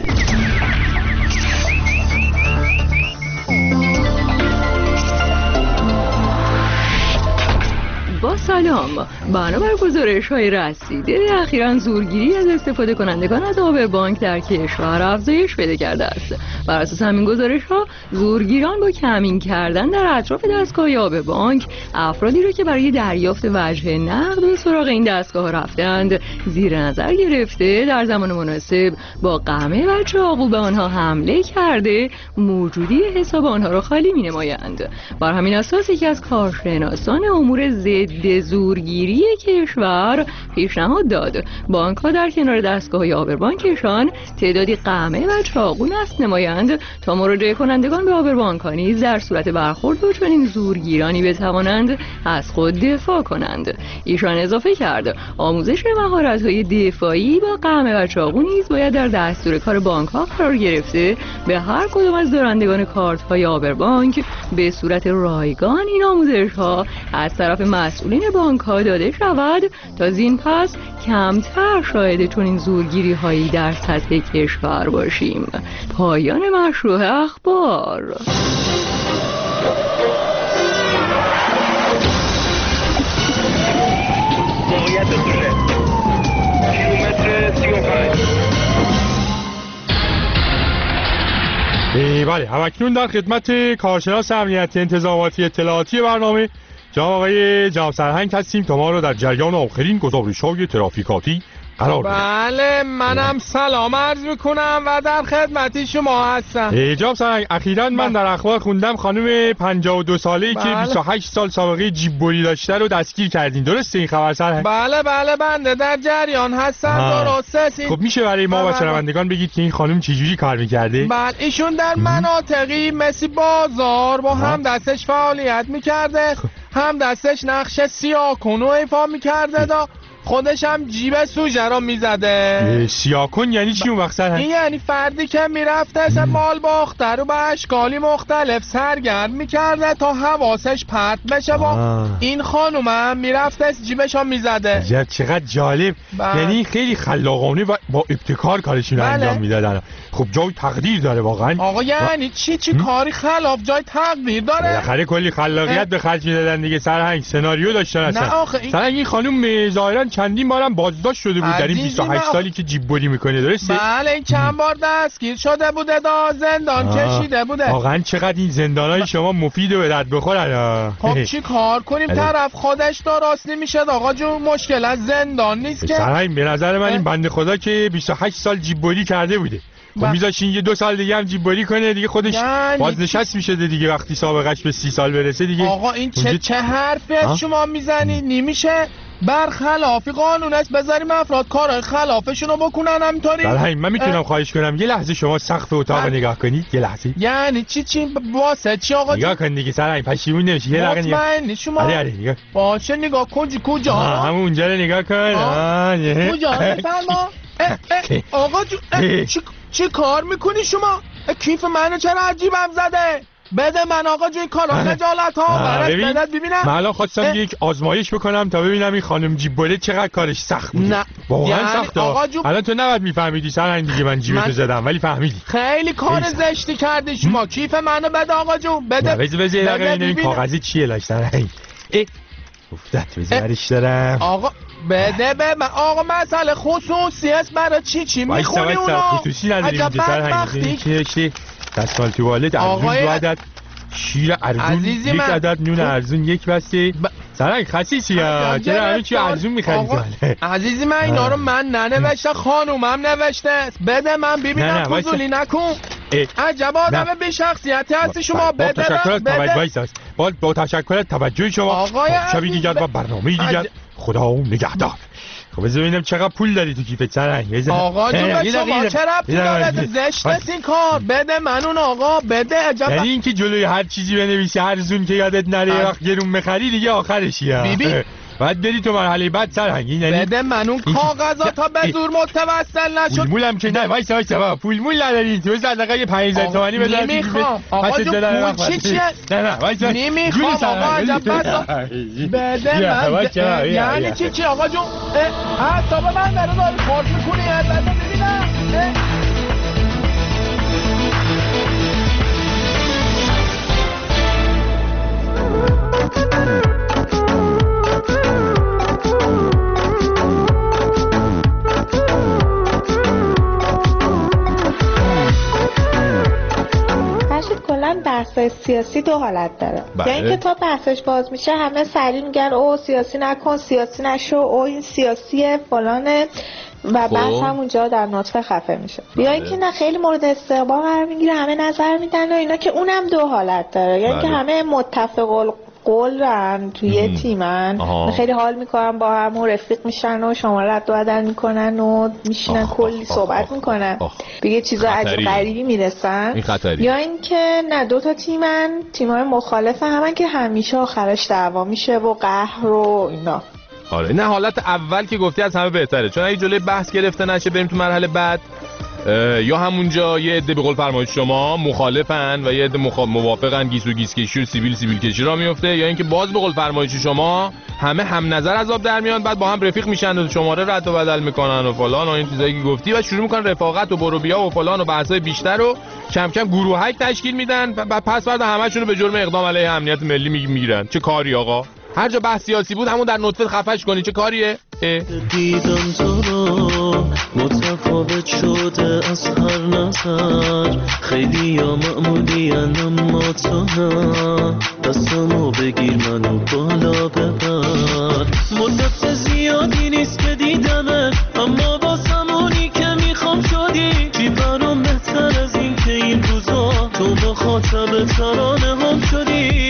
با سلام، بنابر گزارش‌های رسیده اخیراً زورگیری از استفاده کنندگان از آب بانک در کشور افزایش پیدا کرده است. بر اساس همین گزارش‌ها زورگیران با کمین کردن در اطراف دستگاه آب بانک افرادی را که برای دریافت وجه نقد به سراغ این دستگاه رفتند زیر نظر گرفته، در زمان مناسب با قمه و چاقو به آنها حمله کرده موجودی حساب آنها را خالی می‌نمایند. بر همین اساس یکی از کارشناسان امور ضد زورگیری کشور پیشنهاد داد بانک‌ها در کنار دستگاه آبربانکشان تعدادی قمه و چاقو نصب نمایند تا مراجعه کنندگان به آبربانک‌ها نیز در صورت برخورد با چنین زورگیرانی بتوانند از خود دفاع کنند. ایشان اضافه کرد آموزش مهارت‌های دفاعی با قمه و چاقو نیز باید در دستور کار بانک‌ها قرار گرفته به هر کدام از دارندگان کارت‌های آبربانک به صورت رایگان این آموزش‌ها از طرف مسئولین بانک‌ها داده شود تا زین پس کمتر شاهد چنین زورگیری‌هایی در سطح کشور باشیم. پایان مشروع اخبار. موقعیت دوشه کیلومتر سی و پنج. بله همکنون در خدمت کارشناس امنیتی انتظاماتی اطلاعاتی برنامه جناب آقای جناب سرهنگ هستیم تا ما رو در جریان آخرین گزارش‌های ترافیکاتی قرار بدید. بله منم سلام عرض میکنم و در خدمت شما هستم. جناب سرهنگ اخیراً من در اخبار خوندم خانم پنجاه و دو ساله‌ای که بیست و هشت سال سابقه جیب‌بری داشته رو دستگیر کردین. درسته این خبر سرهنگ؟ بله بله بنده در جریان هستم. درسته. خب میشه برای ما و شنوندگان بگید که این خانم چجوری کار می‌کرده؟ بله ایشون در مناطقی مثل بازار با هم دستش فعالیت می‌کرده. هم دستش نقش سیاه‌کن رو ایفا می‌کرده دا خودش هم جیب سوژه رو میزده. سیاه‌کن یعنی چی اون وقت؟ این یعنی فردی که میرفته مال باخته رو به اشکالی مختلف سرگرم میکرده تا حواسش پرت بشه و این خانوم هم میرفته جیبش رو میزده. چقدر جالب. بله. یعنی خیلی خلاقانه و با ابتکار کارشون رو انجام میدادن. خب جای تقدیر داره واقعا. آقا یعنی چی چی کاری خلاف جای تقدیر داره؟ بالاخره کلی خلاقیت به خرج میدادن دیگه سرهنگ. سناریو داشتن اصلا. این... سرهنگ این خانم ظاهرا چندین بارم بازداشت شده بود در این بیست و هشت سالی که جیب‌بری میکنه. درسته؟ بله این چند بار دستگیر شده بوده دا زندان آه. کشیده بوده. واقعا چقدر این زندانای ب... شما مفید و به درد بخورن. خب چی کار کنیم طرف خودش درست نمیشه آقا جون. مشکل از زندان نیست که. سرهنگ به نظر من این بنده خدا که بیست و هشت سال جیب‌بری کرده بوده و میذاشین یه دو سال دیگه هم جیب‌بری کنه دیگه خودش یعنی بازنشست میشه دیگه وقتی سابقش به سی سال برسه دیگه. آقا این چه چه حرفی از شما میزنی؟ نمیشه برخلاف قانون است بذاریم افراد کار خلافشون رو بکنن همینطوری. بله من میتونم خواهش کنم یه لحظه شما سقف اتاق نگاه کنید یه لحظه. یعنی چی چی واسه چی آقا؟ نگاه کن دیگه سرهنگ پشیمون نمیشه یه لحظه نگاه. مطمئنی شما؟ آره آره نگاه. باشه نگاه کجا کجا؟ همون اونجا رو نگاه کن. آه کجا بفرما. آقا چی چی کار میکنی شما؟ کیف منو چرا عجیبم زده؟ بده من آقا جو این کارا خجالت ها برات بدت ببینم. من الان خواستم یک آزمایش بکنم تا ببینم این خانم جیب‌بری چقدر کارش سخت بود. نه واقعا یعنی سخته. الان تو نباید میفهمیدی سرهنگ دیگه من جیبتو زدم ولی فهمیدی. خیلی کار زشتی کردی شما. کیف منو بده آقا جو بده. بذار بذار این کاغذی چیه لاش سرهنگ؟ افتاد بذارش دارم. آقا بده به من آقا مسئله خصوصی است برای چی چی میخونی اونا؟ خصوصی نداریم اینجا سرهنگ. چی چی دستمال توالت ارزون دو عدد شیر ارزون یک عدد نون ارزون یک بسته. سرهنگ خسیسی ها چرا همین چی ارزون میخرید؟ عزیزی من اینا رو من ننوشته خانومم نوشته. بده من ببینم فضولی نکن. عجب آدم بی شخصیتی هستی شما. بده با تشکر توجهی با با تشکر توجه شما. شبی دیگر و برنامه دیگر خدا نگهدار. خب بذار ببینم چقدر پول داری تو کیفت سرهنگ. آقا جون شما چرا پول داره؟ زشت است این کار. بده من اون آقا بده. عجب یعنی اینکه جلوی هر چیزی بنویسی ارزون که یادت نره وقت گرون بخری دیگه آخرشیه. ببین بعد بری تو مرحله بعد سرهنگ. یعنی بده من اون کاغذا تا به زور متوسل نشد. پول مولم که نه وایس وایس بابا پول مول نداری تو صدقه یه پنج هزار تومانی بذار. نمیخوام آقا جون پول چی چیه؟ نه نه وایس نمیخوام آقا عجب بسا. بده من یعنی چی چی آقا جون؟ حتی به من داره داری خورد میکنی بده ببینم. کلا بحث سیاسی دو حالت داره. یعنی اینکه تا بحثش باز میشه همه سریع میگن او سیاسی نکن سیاسی نشو او این سیاسی فلانه و بحث همونجا در نطفه خفه میشه. یا اینکه نه خیلی مورد استقبال قرار میگیره همه نظر میدن و اینا که اونم دو حالت داره. یعنی که همه متفق قولن توی یه تیمن خیلی حال میکنن با هم و رفیق میشن و شما رد و بدل میکنن و میشینن کلی صحبت میکنن بگه چیزا عجیب غریبی میرسن. یا اینکه نه دو تا تیمن تیمای مخالف همن که همیشه آخرش دعوا میشه و قهر و اینا. آره نه حالت اول که گفتی از همه بهتره چون اگه جلوی بحث گرفته نشه بریم تو مرحله بعد یا همونجا یه عده به قول فرمایید شما مخالفن و یه عده مخ... موافقن گیسو گیس کشی و سیبیل سیبیل کشی را میفته یا اینکه باز به قول فرمایید شما همه هم نظر از آب در میان بعد با هم رفیق میشن و شماره رد و بدل میکنن و فلان و این چیزایی که گفتی و شروع میکنن رفاقت و برو بیا و فلان و بحثای بیشتر رو کم کم گروهک تشکیل میدن و پس بعد همه‌شون رو به جرم اقدام علیه امنیت ملی میگیرن. چه کاری آقا؟ هر جا بحث سیاسی بود همون در نطفه خفش کنی. چه کاریه؟ دیدم تو رو متفاوت شده از هر نظر، خیلی یا معمولی اما تو نه، دستمو بگیر منو بالا ببر. مدت زیادی نیست که دیدمه، اما واسمونی که میخوام شدی. چی برام بهتر از این که این روزا تو مخاطب ترانه هم شدی.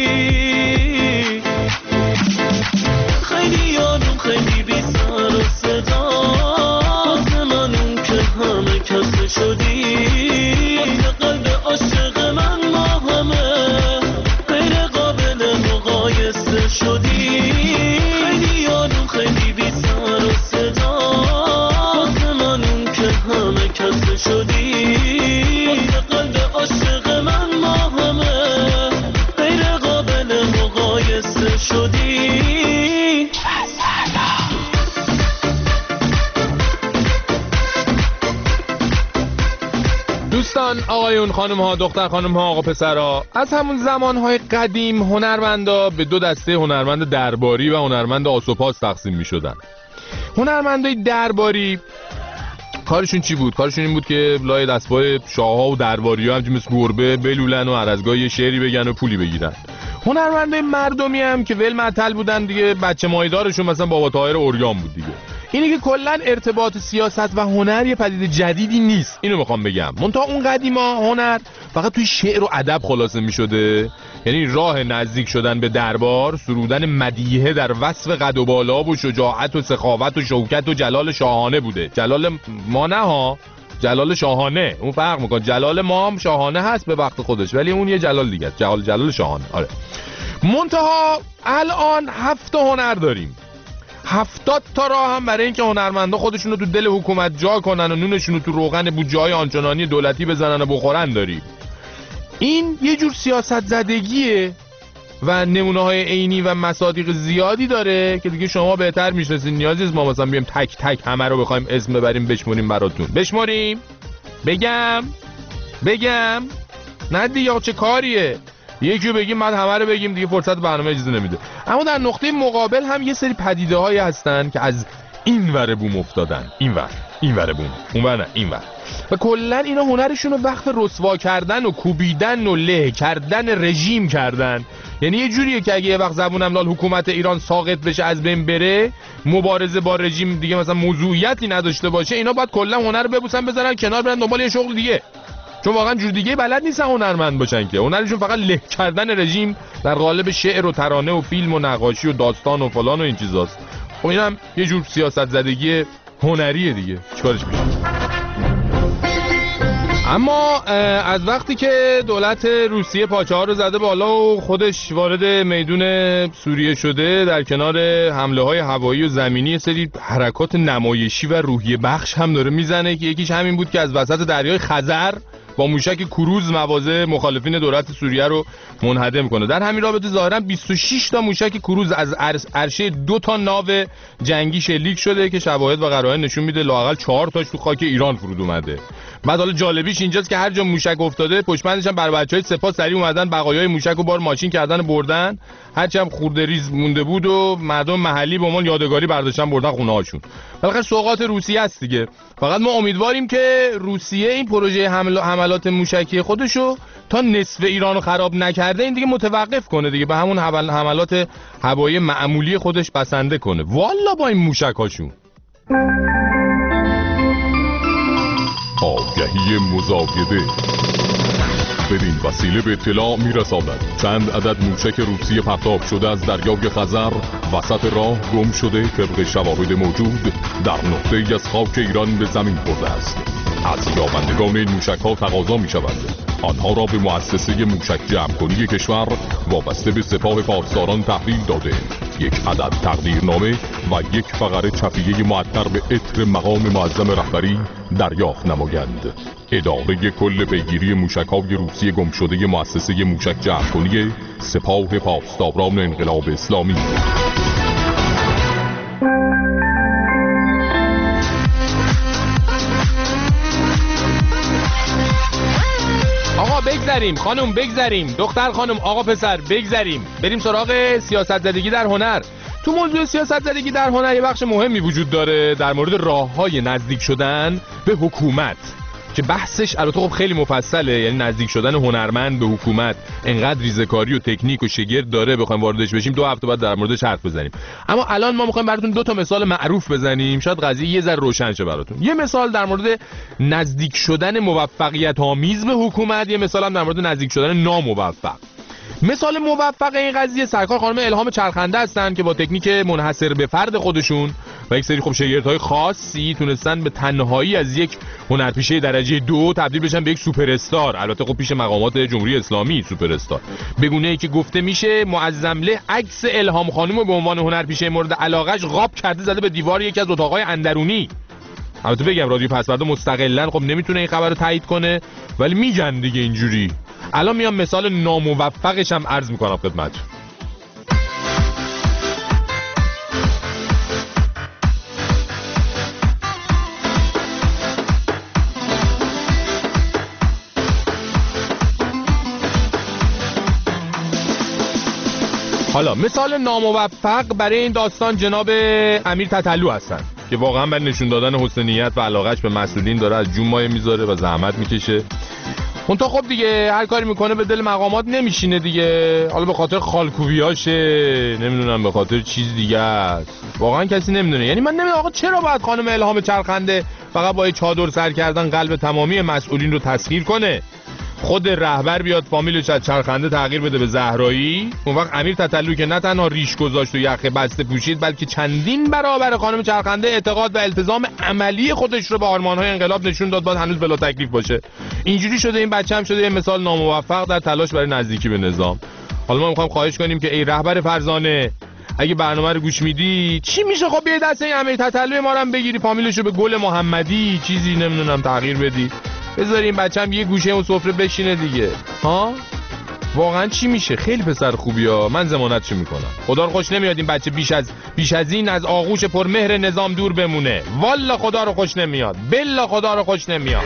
خیلی یادم خیلی بی سر و صدا، واسه من اون که همه کس شدی. واسه قلب عاشق من ما همه غیر قابل مقایسه شدی. خیلی یادم خیلی بی سر و صدا، واسه من اون که همه کس شدی. واسه قلب عاشق من ما همه غیر قابل مقایسه شدی. دوستان، آقایون، خانم ها، دختر خانم ها، آقا پسرها، از همون زمانهای قدیم هنرمندا به دو دسته هنرمند درباری و هنرمند آسوپاس تقسیم می شدن. هنرمندای درباری کارشون چی بود؟ کارشون این بود که لای دستبای شاه‌ها و درباری‌ها همچون مثل گربه بلولن و هر از گاهی شعری بگن و پولی بگیرن. هنرمندای مردمی هم که ول معطل بودن دیگه، بچه مایدارشون مثلا بابا طاهر اورگان بود دیگه. اینی که کلا ارتباط سیاست و هنر یه پدیده جدیدی نیست، اینو میخوام بگم. منتها اون قدیما هنر فقط توی شعر و ادب خلاصه میشده، یعنی راه نزدیک شدن به دربار، سرودن مدیحه در وصف قد و بالا و شجاعت و سخاوت و شوکت و جلال شاهانه بوده. جلال ما نه ها، جلال شاهانه، اون فرق میکنه. جلال ما هم شاهانه هست به وقت خودش، ولی اون یه جلال دیگه است، جلال جلال شاهانه. آره. منتها الان هفت هنر داریم، هفتاد تا راه هم برای اینکه هنرمندا خودشونو تو دل حکومت جا کنن و نونشونو تو روغن بودجه‌های آنچنانی دولتی بزنن و بخورن داریم. این یه جور سیاست زدگیه و نمونه‌های عینی و مصادیق زیادی داره که دیگه شما بهتر میشناسین. نیازی نیست ما مثلا بیایم تک تک همه رو بخوایم اسم ببریم بشمریم براتون. بشمریم؟ بگم؟ بگم؟ نه دیگه چه کاریه؟ یکی بگیم بعد همه رو بگیم دیگه فرصت برنامه اجازه نمیده. اما در نقطه مقابل هم یه سری پدیده هایی هستن که از این ور بوم افتادن، این ور، این ور بوم، اون ور نه، این ور. و کلا اینا هنرشون رو وقت رسوا کردن و کوبیدن و له کردن رژیم کردن. یعنی یه جوریه که اگه یه وقت زبونم لال حکومت ایران ساقط بشه، از بین بره، مبارزه با رژیم دیگه مثلا موضوعیتی نداشته باشه، اینا باید کلا هنر رو ببوسن بذارن کنار، برن دنبال یه شغل دیگه. چون واقعا جور دیگه بلد نیستن هنرمند باشن که. هنرشون فقط له کردن رژیم در قالب شعر و ترانه و فیلم و نقاشی و داستان و فلان و این چیزاست. خب اینم یه جور سیاست زدگی هنریه دیگه، چیکارش میشه؟ اما از وقتی که دولت روسیه پاچه ها رو زده بالا و خودش وارد میدون سوریه شده، در کنار حمله های هوایی و زمینی سری حرکات نمایشی و روحیه بخش هم داره میزنه که یکیش همین بود که از وسط دریای خزر با موشک کروز مواضع مخالفین دولت سوریه رو منهدم کنه. در همین رابطه ظاهرا بیست و شش تا موشک کروز از عرشه دو تا ناو جنگی شلیک شده که شواهد و قرائن نشون میده لااقل چهار تاش تو خاک ایران فرود اومده. بعد حالا جالبیش اینجاست که هر جا موشک افتاده پشتبندش هم بر بچهای سپاه سریع اومدن بقایای موشک رو بار ماشین کردن بردن، هرچی هم خورده ریز مونده بود و مردم محلی به عنوان یادگاری برداشتن بردن خونه هاشون. بالاخره سوغات روسیه است دیگه. فقط ما امیدواریم که روسیه این پروژه حمل حملات موشکی خودشو تا نصف ایرانو خراب نکرده این دیگه متوقف کنه دیگه، به همون حملات هوایی معمولی خودش بسنده کنه. والا با این موشکاشون. آگهی مزایده بدین وسیله به اطلاع میرساند چند عدد موشک روسی پرتاب شده از دریای خزر وسط راه گم شده طبق شواهد موجود در نقطه‌ای از خاک ایران به زمین خورده است. از یابندگان این موشک ها تقاضا می شود آنها را به مؤسسه موشک جمع‌کنی کشور وابسته به سپاه پاسداران تحویل داده یک عدد تقدیرنامه و یک فقره چفیه معطر به عطر مقام معظم رهبری دریافت نمایند. اداره کل پیگیری موشک‌های روسی گم شده مؤسسه موشک جمع‌کنی سپاه پاسداران انقلاب اسلامی. بگذریم خانم، بگذریم دختر خانم، آقا پسر، بگذریم بریم سراغ سیاست زدگی در هنر. تو موضوع سیاست زدگی در هنر یه بخش مهمی وجود داره در مورد راه‌های نزدیک شدن به حکومت که بحثش البته خب خیلی مفصله، یعنی نزدیک شدن هنرمند به حکومت انقدر ریزکاری و تکنیک و شگرد داره بخوایم واردش بشیم دو هفته بعد در موردش حرف بزنیم. اما الان ما می‌خوایم براتون دو تا مثال معروف بزنیم، شاید قضیه یه ذره روشن شه براتون. یه مثال در مورد نزدیک شدن موفقیت آمیز به حکومت، یه مثال هم در مورد نزدیک شدن ناموفق. مثال موفق این قضیه سرکار خانم الهام چرخنده هستن که با تکنیک منحصر به فرد خودشون و یک سری خب شاگردهای خاصی تونستن به تنهایی از یک هنرپیشه درجه دو تبدیل بشن به یک سوپر استار. البته خب پیش مقامات جمهوری اسلامی سوپر استار، به گونه‌ای که گفته میشه معظمله عکس الهام خانم رو به عنوان هنرپیشه مورد علاقهش قاب کرده زده به دیوار یکی از اتاق‌های اندرونی. البته بگم رادیو پسوردا مستقلاً خب نمیتونه این خبر رو تایید کنه، ولی میگن دیگه اینجوری. الان میام مثال ناموفقش هم عرض میکنم خدمتتون. حالا مثال ناموفق برای این داستان جناب امیر تتلو هستن که واقعا برای نشون دادن حسن نیت و علاقهش به مسئولین داره از جون مایه میذاره و زحمت میکشه. اون تا خب دیگه هر کاری میکنه به دل مقامات نمیشینه دیگه، حالا به خاطر خالکوبیاشه، نمیدونم به خاطر چیز دیگه است، واقعا کسی نمیدونه. یعنی من نمیدونم آقا چرا باید خانم الهام چرخنده فقط با یه چادر سر کردن قلب تمامی مسئولین رو تسخیر کنه؟ خود رهبر بیاد فامیلش از چرخنده تغییر بده به زهرایی، اون وقت امیر تتلو که نه تنها ریش گذاشت و یخ بسته پوشید بلکه چندین برابر خانم چرخنده اعتقاد و التزام عملی خودش رو به آرمان‌های انقلاب نشون داد، باید هنوز بلا تکلیف باشه. اینجوری شده این بچه هم شده یه مثال ناموفق در تلاش برای نزدیکی به نظام. حالا ما می‌خوایم خواهش کنیم که ای رهبر فرزانه اگه برنامه رو گوش میدی چی میشه خب یه دست این امیر تتلو ما رو هم بگیری فامیلش رو به گل محمدی چیزی نمیدونم تغییر بدی، بذاری این بچه‌م یه گوشه اون سفره بشینه دیگه. ها واقعا چی میشه؟ خیلی پسر خوبیه، من ضمانتش میکنم. خدا رو خوش نمیاد این بچه بیش از بیش از این از آغوش پرمهر نظام دور بمونه. والا خدا رو خوش نمیاد، بلا خدا رو خوش نمیاد.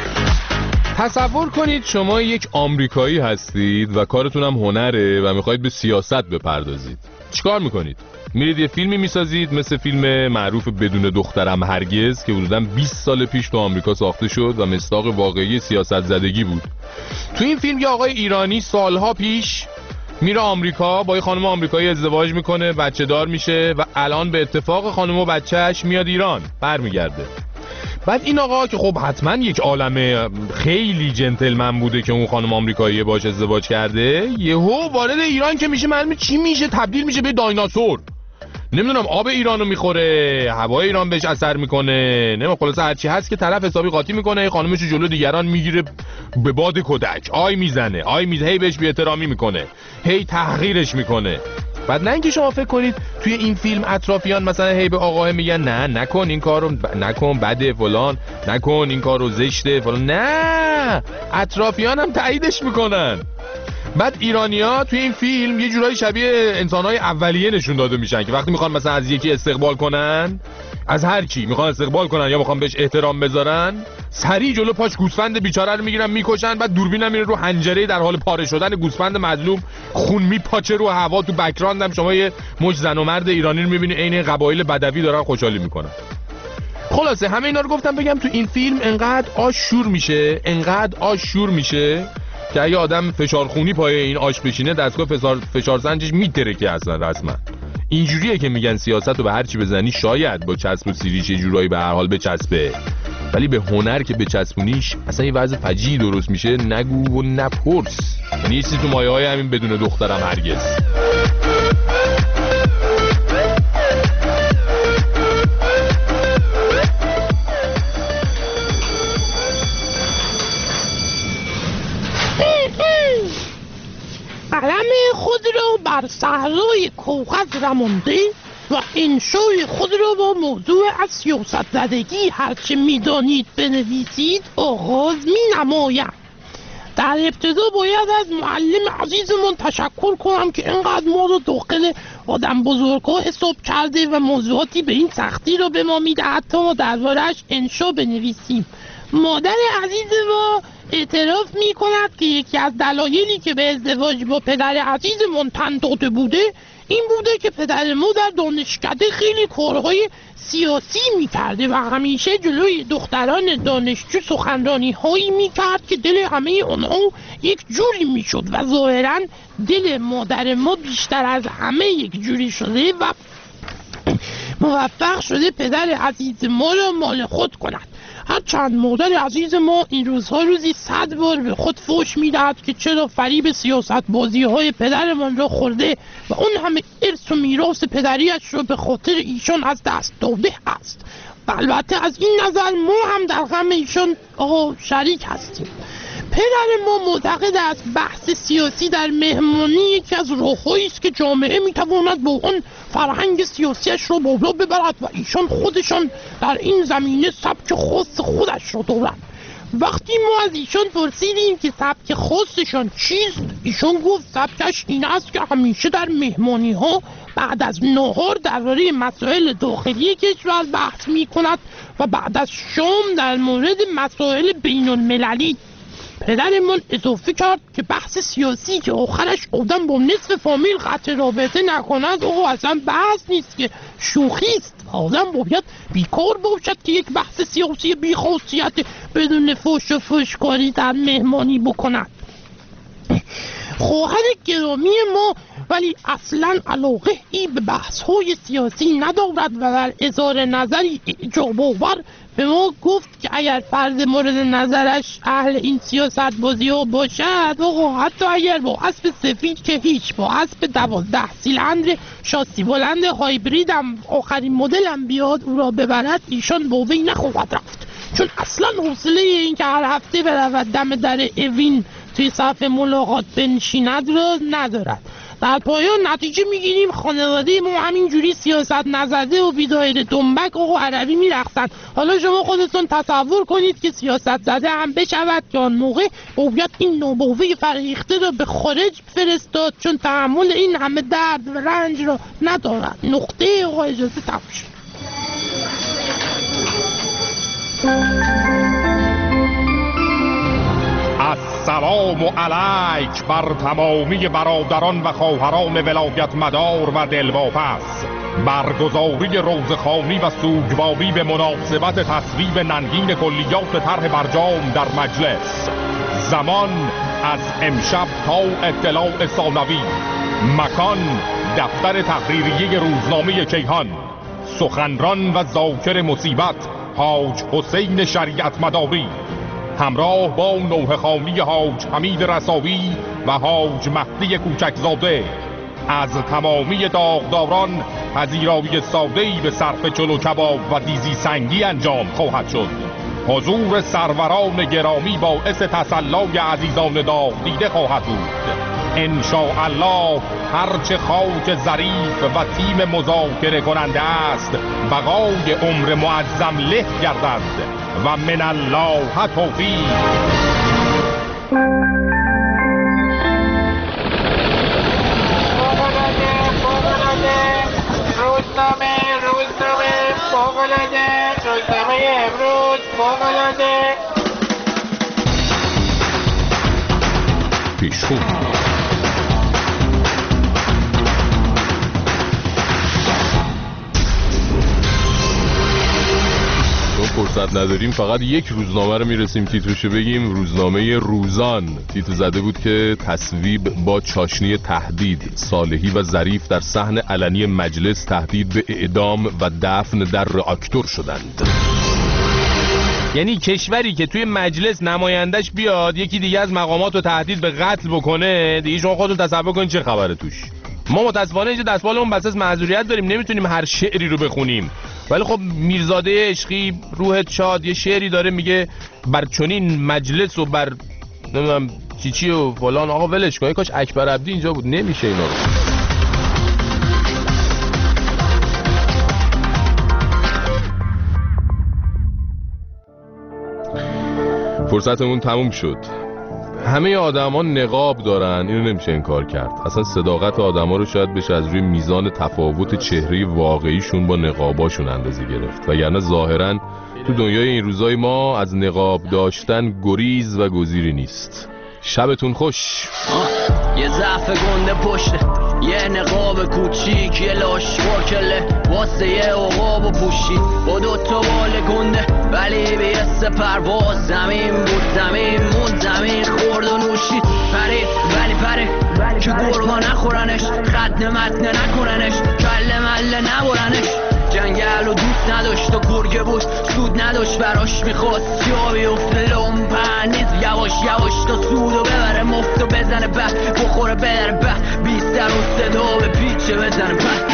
تصور کنید شما یک آمریکایی هستید و کارتون هم هنره و میخواید به سیاست بپردازید. چیکار میکنید؟ میرید یه فیلمی میسازید مثل فیلم معروف بدون دخترم هرگز که حدوداً بیست سال پیش تو آمریکا ساخته شد و مصداق واقعی سیاست زدگی بود. تو این فیلم یه آقای ایرانی سالها پیش میره آمریکا، با یه خانم آمریکایی ازدواج میکنه، بچه دار میشه و الان به اتفاق خانم و بچهش میاد ایران برمیگرده. بعد این آقا که خب حتما یک عالمه خیلی جنتلمن بوده که اون خانم آمریکایی باش ازدواج کرده، یهو وارد ایران که میشه معلومه چی میشه، تبدیل میشه به دایناسور. نمیدونم آب ایرانو میخوره، هوای ایران بهش اثر میکنه، نمیدونم خلاصه هرچی هست که طرف حسابی قاطی میکنه، خانمشو جلو دیگران میگیره به باد کدک، آی میزنه، آی میزنه، هی بهش بی‌احترامی میکنه، هی تحقیرش میکنه. بعد نه اینکه شما فکر کنید توی این فیلم اطرافیان مثلا هی به آقاه میگن نه نکن این کارو، ب... نکن بده فلان، نکن این کارو زشته فلان، نه اطرافیان هم تاییدش میکنن. بعد ایرانی‌ها توی این فیلم یه جورایی شبیه انسان‌های اولیه نشون داده میشن که وقتی میخوان مثلا از یکی استقبال کنن، از هر کی میخوان استقبال کنن یا میخوان بهش احترام بذارن، سریع جلو پاش گوسفند بیچاره رو میگیرن میکشن، بعد دوربینم میره رو حنجره در حال پاره شدن گوسفند مظلوم، خون میپاچه رو هوا، تو بک‌گراند هم شما یه مش زن و مرد ایرانی رو میبینی عین قبایل بدوی دارن خوشحالی میکنن. خلاصه همه اینا رو گفتم بگم تو این فیلم انقدر آش شور میشه، انقدر آش شور میشه که اگه آدم فشارخونی پای این آش بشینه دستگاه فشار فشار سنجش میترکه اصلا رسما. اینجوریه که میگن سیاست رو به هر چی بزنی شاید با چسب و سیریش یه جورایی به هر حال بچسبه، ولی به هنر که بچسبونیش اصلا یه وضع فجیعی درست میشه، نگو و نپرس. یعنی چیزی تو مایه های همین بدون دخترم هرگز. قلم خود را بر صحرای کاغذ رمانده و انشای خود را با موضوع از سیاست زدگی هرچه میدانید بنویسید آغاز می نمایم. در ابتدا باید از معلم عزیزمون تشکر کنم که اینقدر ما رو داخل آدم بزرگا حساب کرده و موضوعاتی به این سختی را به ما میده حتی ما درباره‌اش انشا بنویسیم. مادر عزیز ما اعتراف می کند که یکی از دلایلی که به ازدواج با پدر عزیزمان تن داده بوده این بوده که پدر ما در دانشکده خیلی کارهای سیاسی می کرده و همیشه جلوی دختران دانشجو سخنرانی هایی می کرد که دل همه آنها یک جوری می شد و ظاهرا دل مادر ما بیشتر از همه یک جوری شده و موفق شده پدر عزیز ما را مال خود کند. هرچند مادر عزیز ما این روزها روزی صد بار به خود فوش میدهد که چرا فریب سیاست بازی های پدرمان را خورده و اون همه ارث و میراث پدریش را به خاطر ایشان از دست داده است و البته از این نظر ما هم در غم ایشان آقا شریک هستیم. پدر ما معتقد است بحث سیاسی در مهمانی یکی از راههایی است که جامعه میتواند با آن فرهنگ سیاسیش را بالا ببرد و ایشان خودشان در این زمینه سبک خاص خودش را دارند. وقتی ما از ایشان پرسیدیم که سبک خاصشان چیست، ایشان گفت سبکش این است که همیشه در مهمانی ها بعد از نهار درباره مسائل داخلی کشور بحث می کند و بعد از شام در مورد مسائل بین المللی. پدرمون اضافه کرد که بحث سیاسی که آخرش آدم با نصف فامیل قطع رابطه نکند او اصلا بحث نیست که شوخی است. آدم باید بیکار باشد که یک بحث سیاسی بیخاصیت بدون فوش و فوشکاری در مهمانی بکند. خواهر گرامی ما ولی اصلا علاقه ای به بحث های سیاسی ندارد و در اظهار نظری اعجاب آور به ما گفت که اگر فرد مورد نظرش اهل این سیاست بازی ها باشد و حتی اگر با اسب سفید که هیچ با اسب دوازده سیلندر شاسی بلند هایبرید هم آخرین مدل هم بیاد او را ببرد ایشان با وی نخواهد رفت، چون اصلا حوصله این که هر هفته برود دم در اوین توی صفحه ملاقات بنشیند را ندارد. در پایان نتیجه میگیریم خانواده ما همینجوری سیاست نزده و بیدایر دنبک و عربی میرقصند. حالا شما خودتون تصور کنید که سیاست زده هم بشود که آن موقع باید این نوباوه فرهیخته را به خارج فرستاد، چون تحمل این همه درد و رنج را ندارد. نقطه آقا اجازه تمام شد. السلام علیک بر تمامی برادران و خواهران ولایت مدار و دلواپس. برگزاری روزخوانی و سوگواری به مناسبت تصویب ننگین کلیات طرح برجام در مجلس. زمان از امشب تا اطلاع ثانوی. مکان دفتر تحریریه روزنامه کیهان. سخنران و ذاکر مصیبت حاج حسین شریعت مداری همراه با نوحه خوانی حاج حمید رساوی و حاج مهدی کوچکزاده. از تمامی داغداران پذیرایی ساده‌ای به صرف چلو کباب و دیزی سنگی انجام خواهد شد. حضور سروران گرامی باعث تسلای عزیزان داغ دیده خواهد بود. ان شاء الله هرچه خاک ظریف و تیم مذاکره کننده است بقای عمر معظم له گردد و من الله توفیق. روزنامه روزنامه فوق‌العاده روزنامه امروز فوق‌العاده پیشخون فرصت نداریم فقط یک روزنامه رو میرسیم تیترشو بگیم. روزنامه روزان تیتر زده بود که تصویب با چاشنی تهدید. صالحی و ظریف در صحن علنی مجلس تهدید به اعدام و دفن در راکتور شدند. یعنی کشوری که توی مجلس نمایندش بیاد یکی دیگه از مقامات رو تهدید به قتل بکنه، دیگه شما خودتون تصور کنید چه خبره توش. ما متاسفانه اینجا دستمالمون بس از معذوریت داریم، نمیتونیم هر شعری رو بخونیم. ولی خب میرزاده عشقی روحت شاد یه شعری داره میگه بر چنین مجلس و بر نمیدونم چی چی و فلان. آقا ولش کن، کاش اکبر عبدی اینجا بود. نمیشه اینا رو. فرصتمون تموم شد. همه آدما نقاب دارن، اینو نمیشه انکار کرد. اصلا صداقت آدما رو شاید بشه از روی میزان تفاوت چهره واقعیشون با نقاباشون اندازه گرفت، وگرنه ظاهرا تو دنیای این روزای ما از نقاب داشتن گریز و گزیری نیست. شبتون خوش. یه ضعف گنده پشته، یه نقاب کوچیک، یه لاش باکله واسه یه عقاب و پوشید با دوتا بال گنده، ولی به یه پرواز زمین بود، زمین مون، زمین خورد و نوشید، پرید ولی پره که گرگا نخورنش، خد متنه نکننش، کله مله نبرنش. جنگل و دوست نداشت و گرگه بود، سود نداشت براش، میخواست یا بیفته لومپنیز، یواش یواش تا سودو ببره مفت و بزنه به بخوره بدره به بیستر و صدا به پیچه بزنه به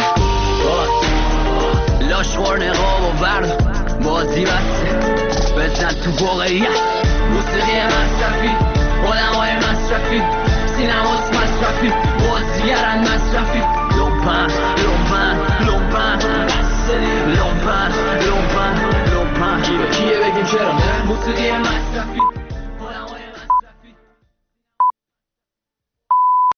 لاش خور نقاب و ورد بازی بسته بزن تو واقعیت. موسیقی مصرفی، آدم های مصرفی، سینماس مصرفی، بازیگرن مصرفی، لومپن لومپن لومپن لومپن لومپن لومپن کیه بگیم چرا موسیقی مصرفی.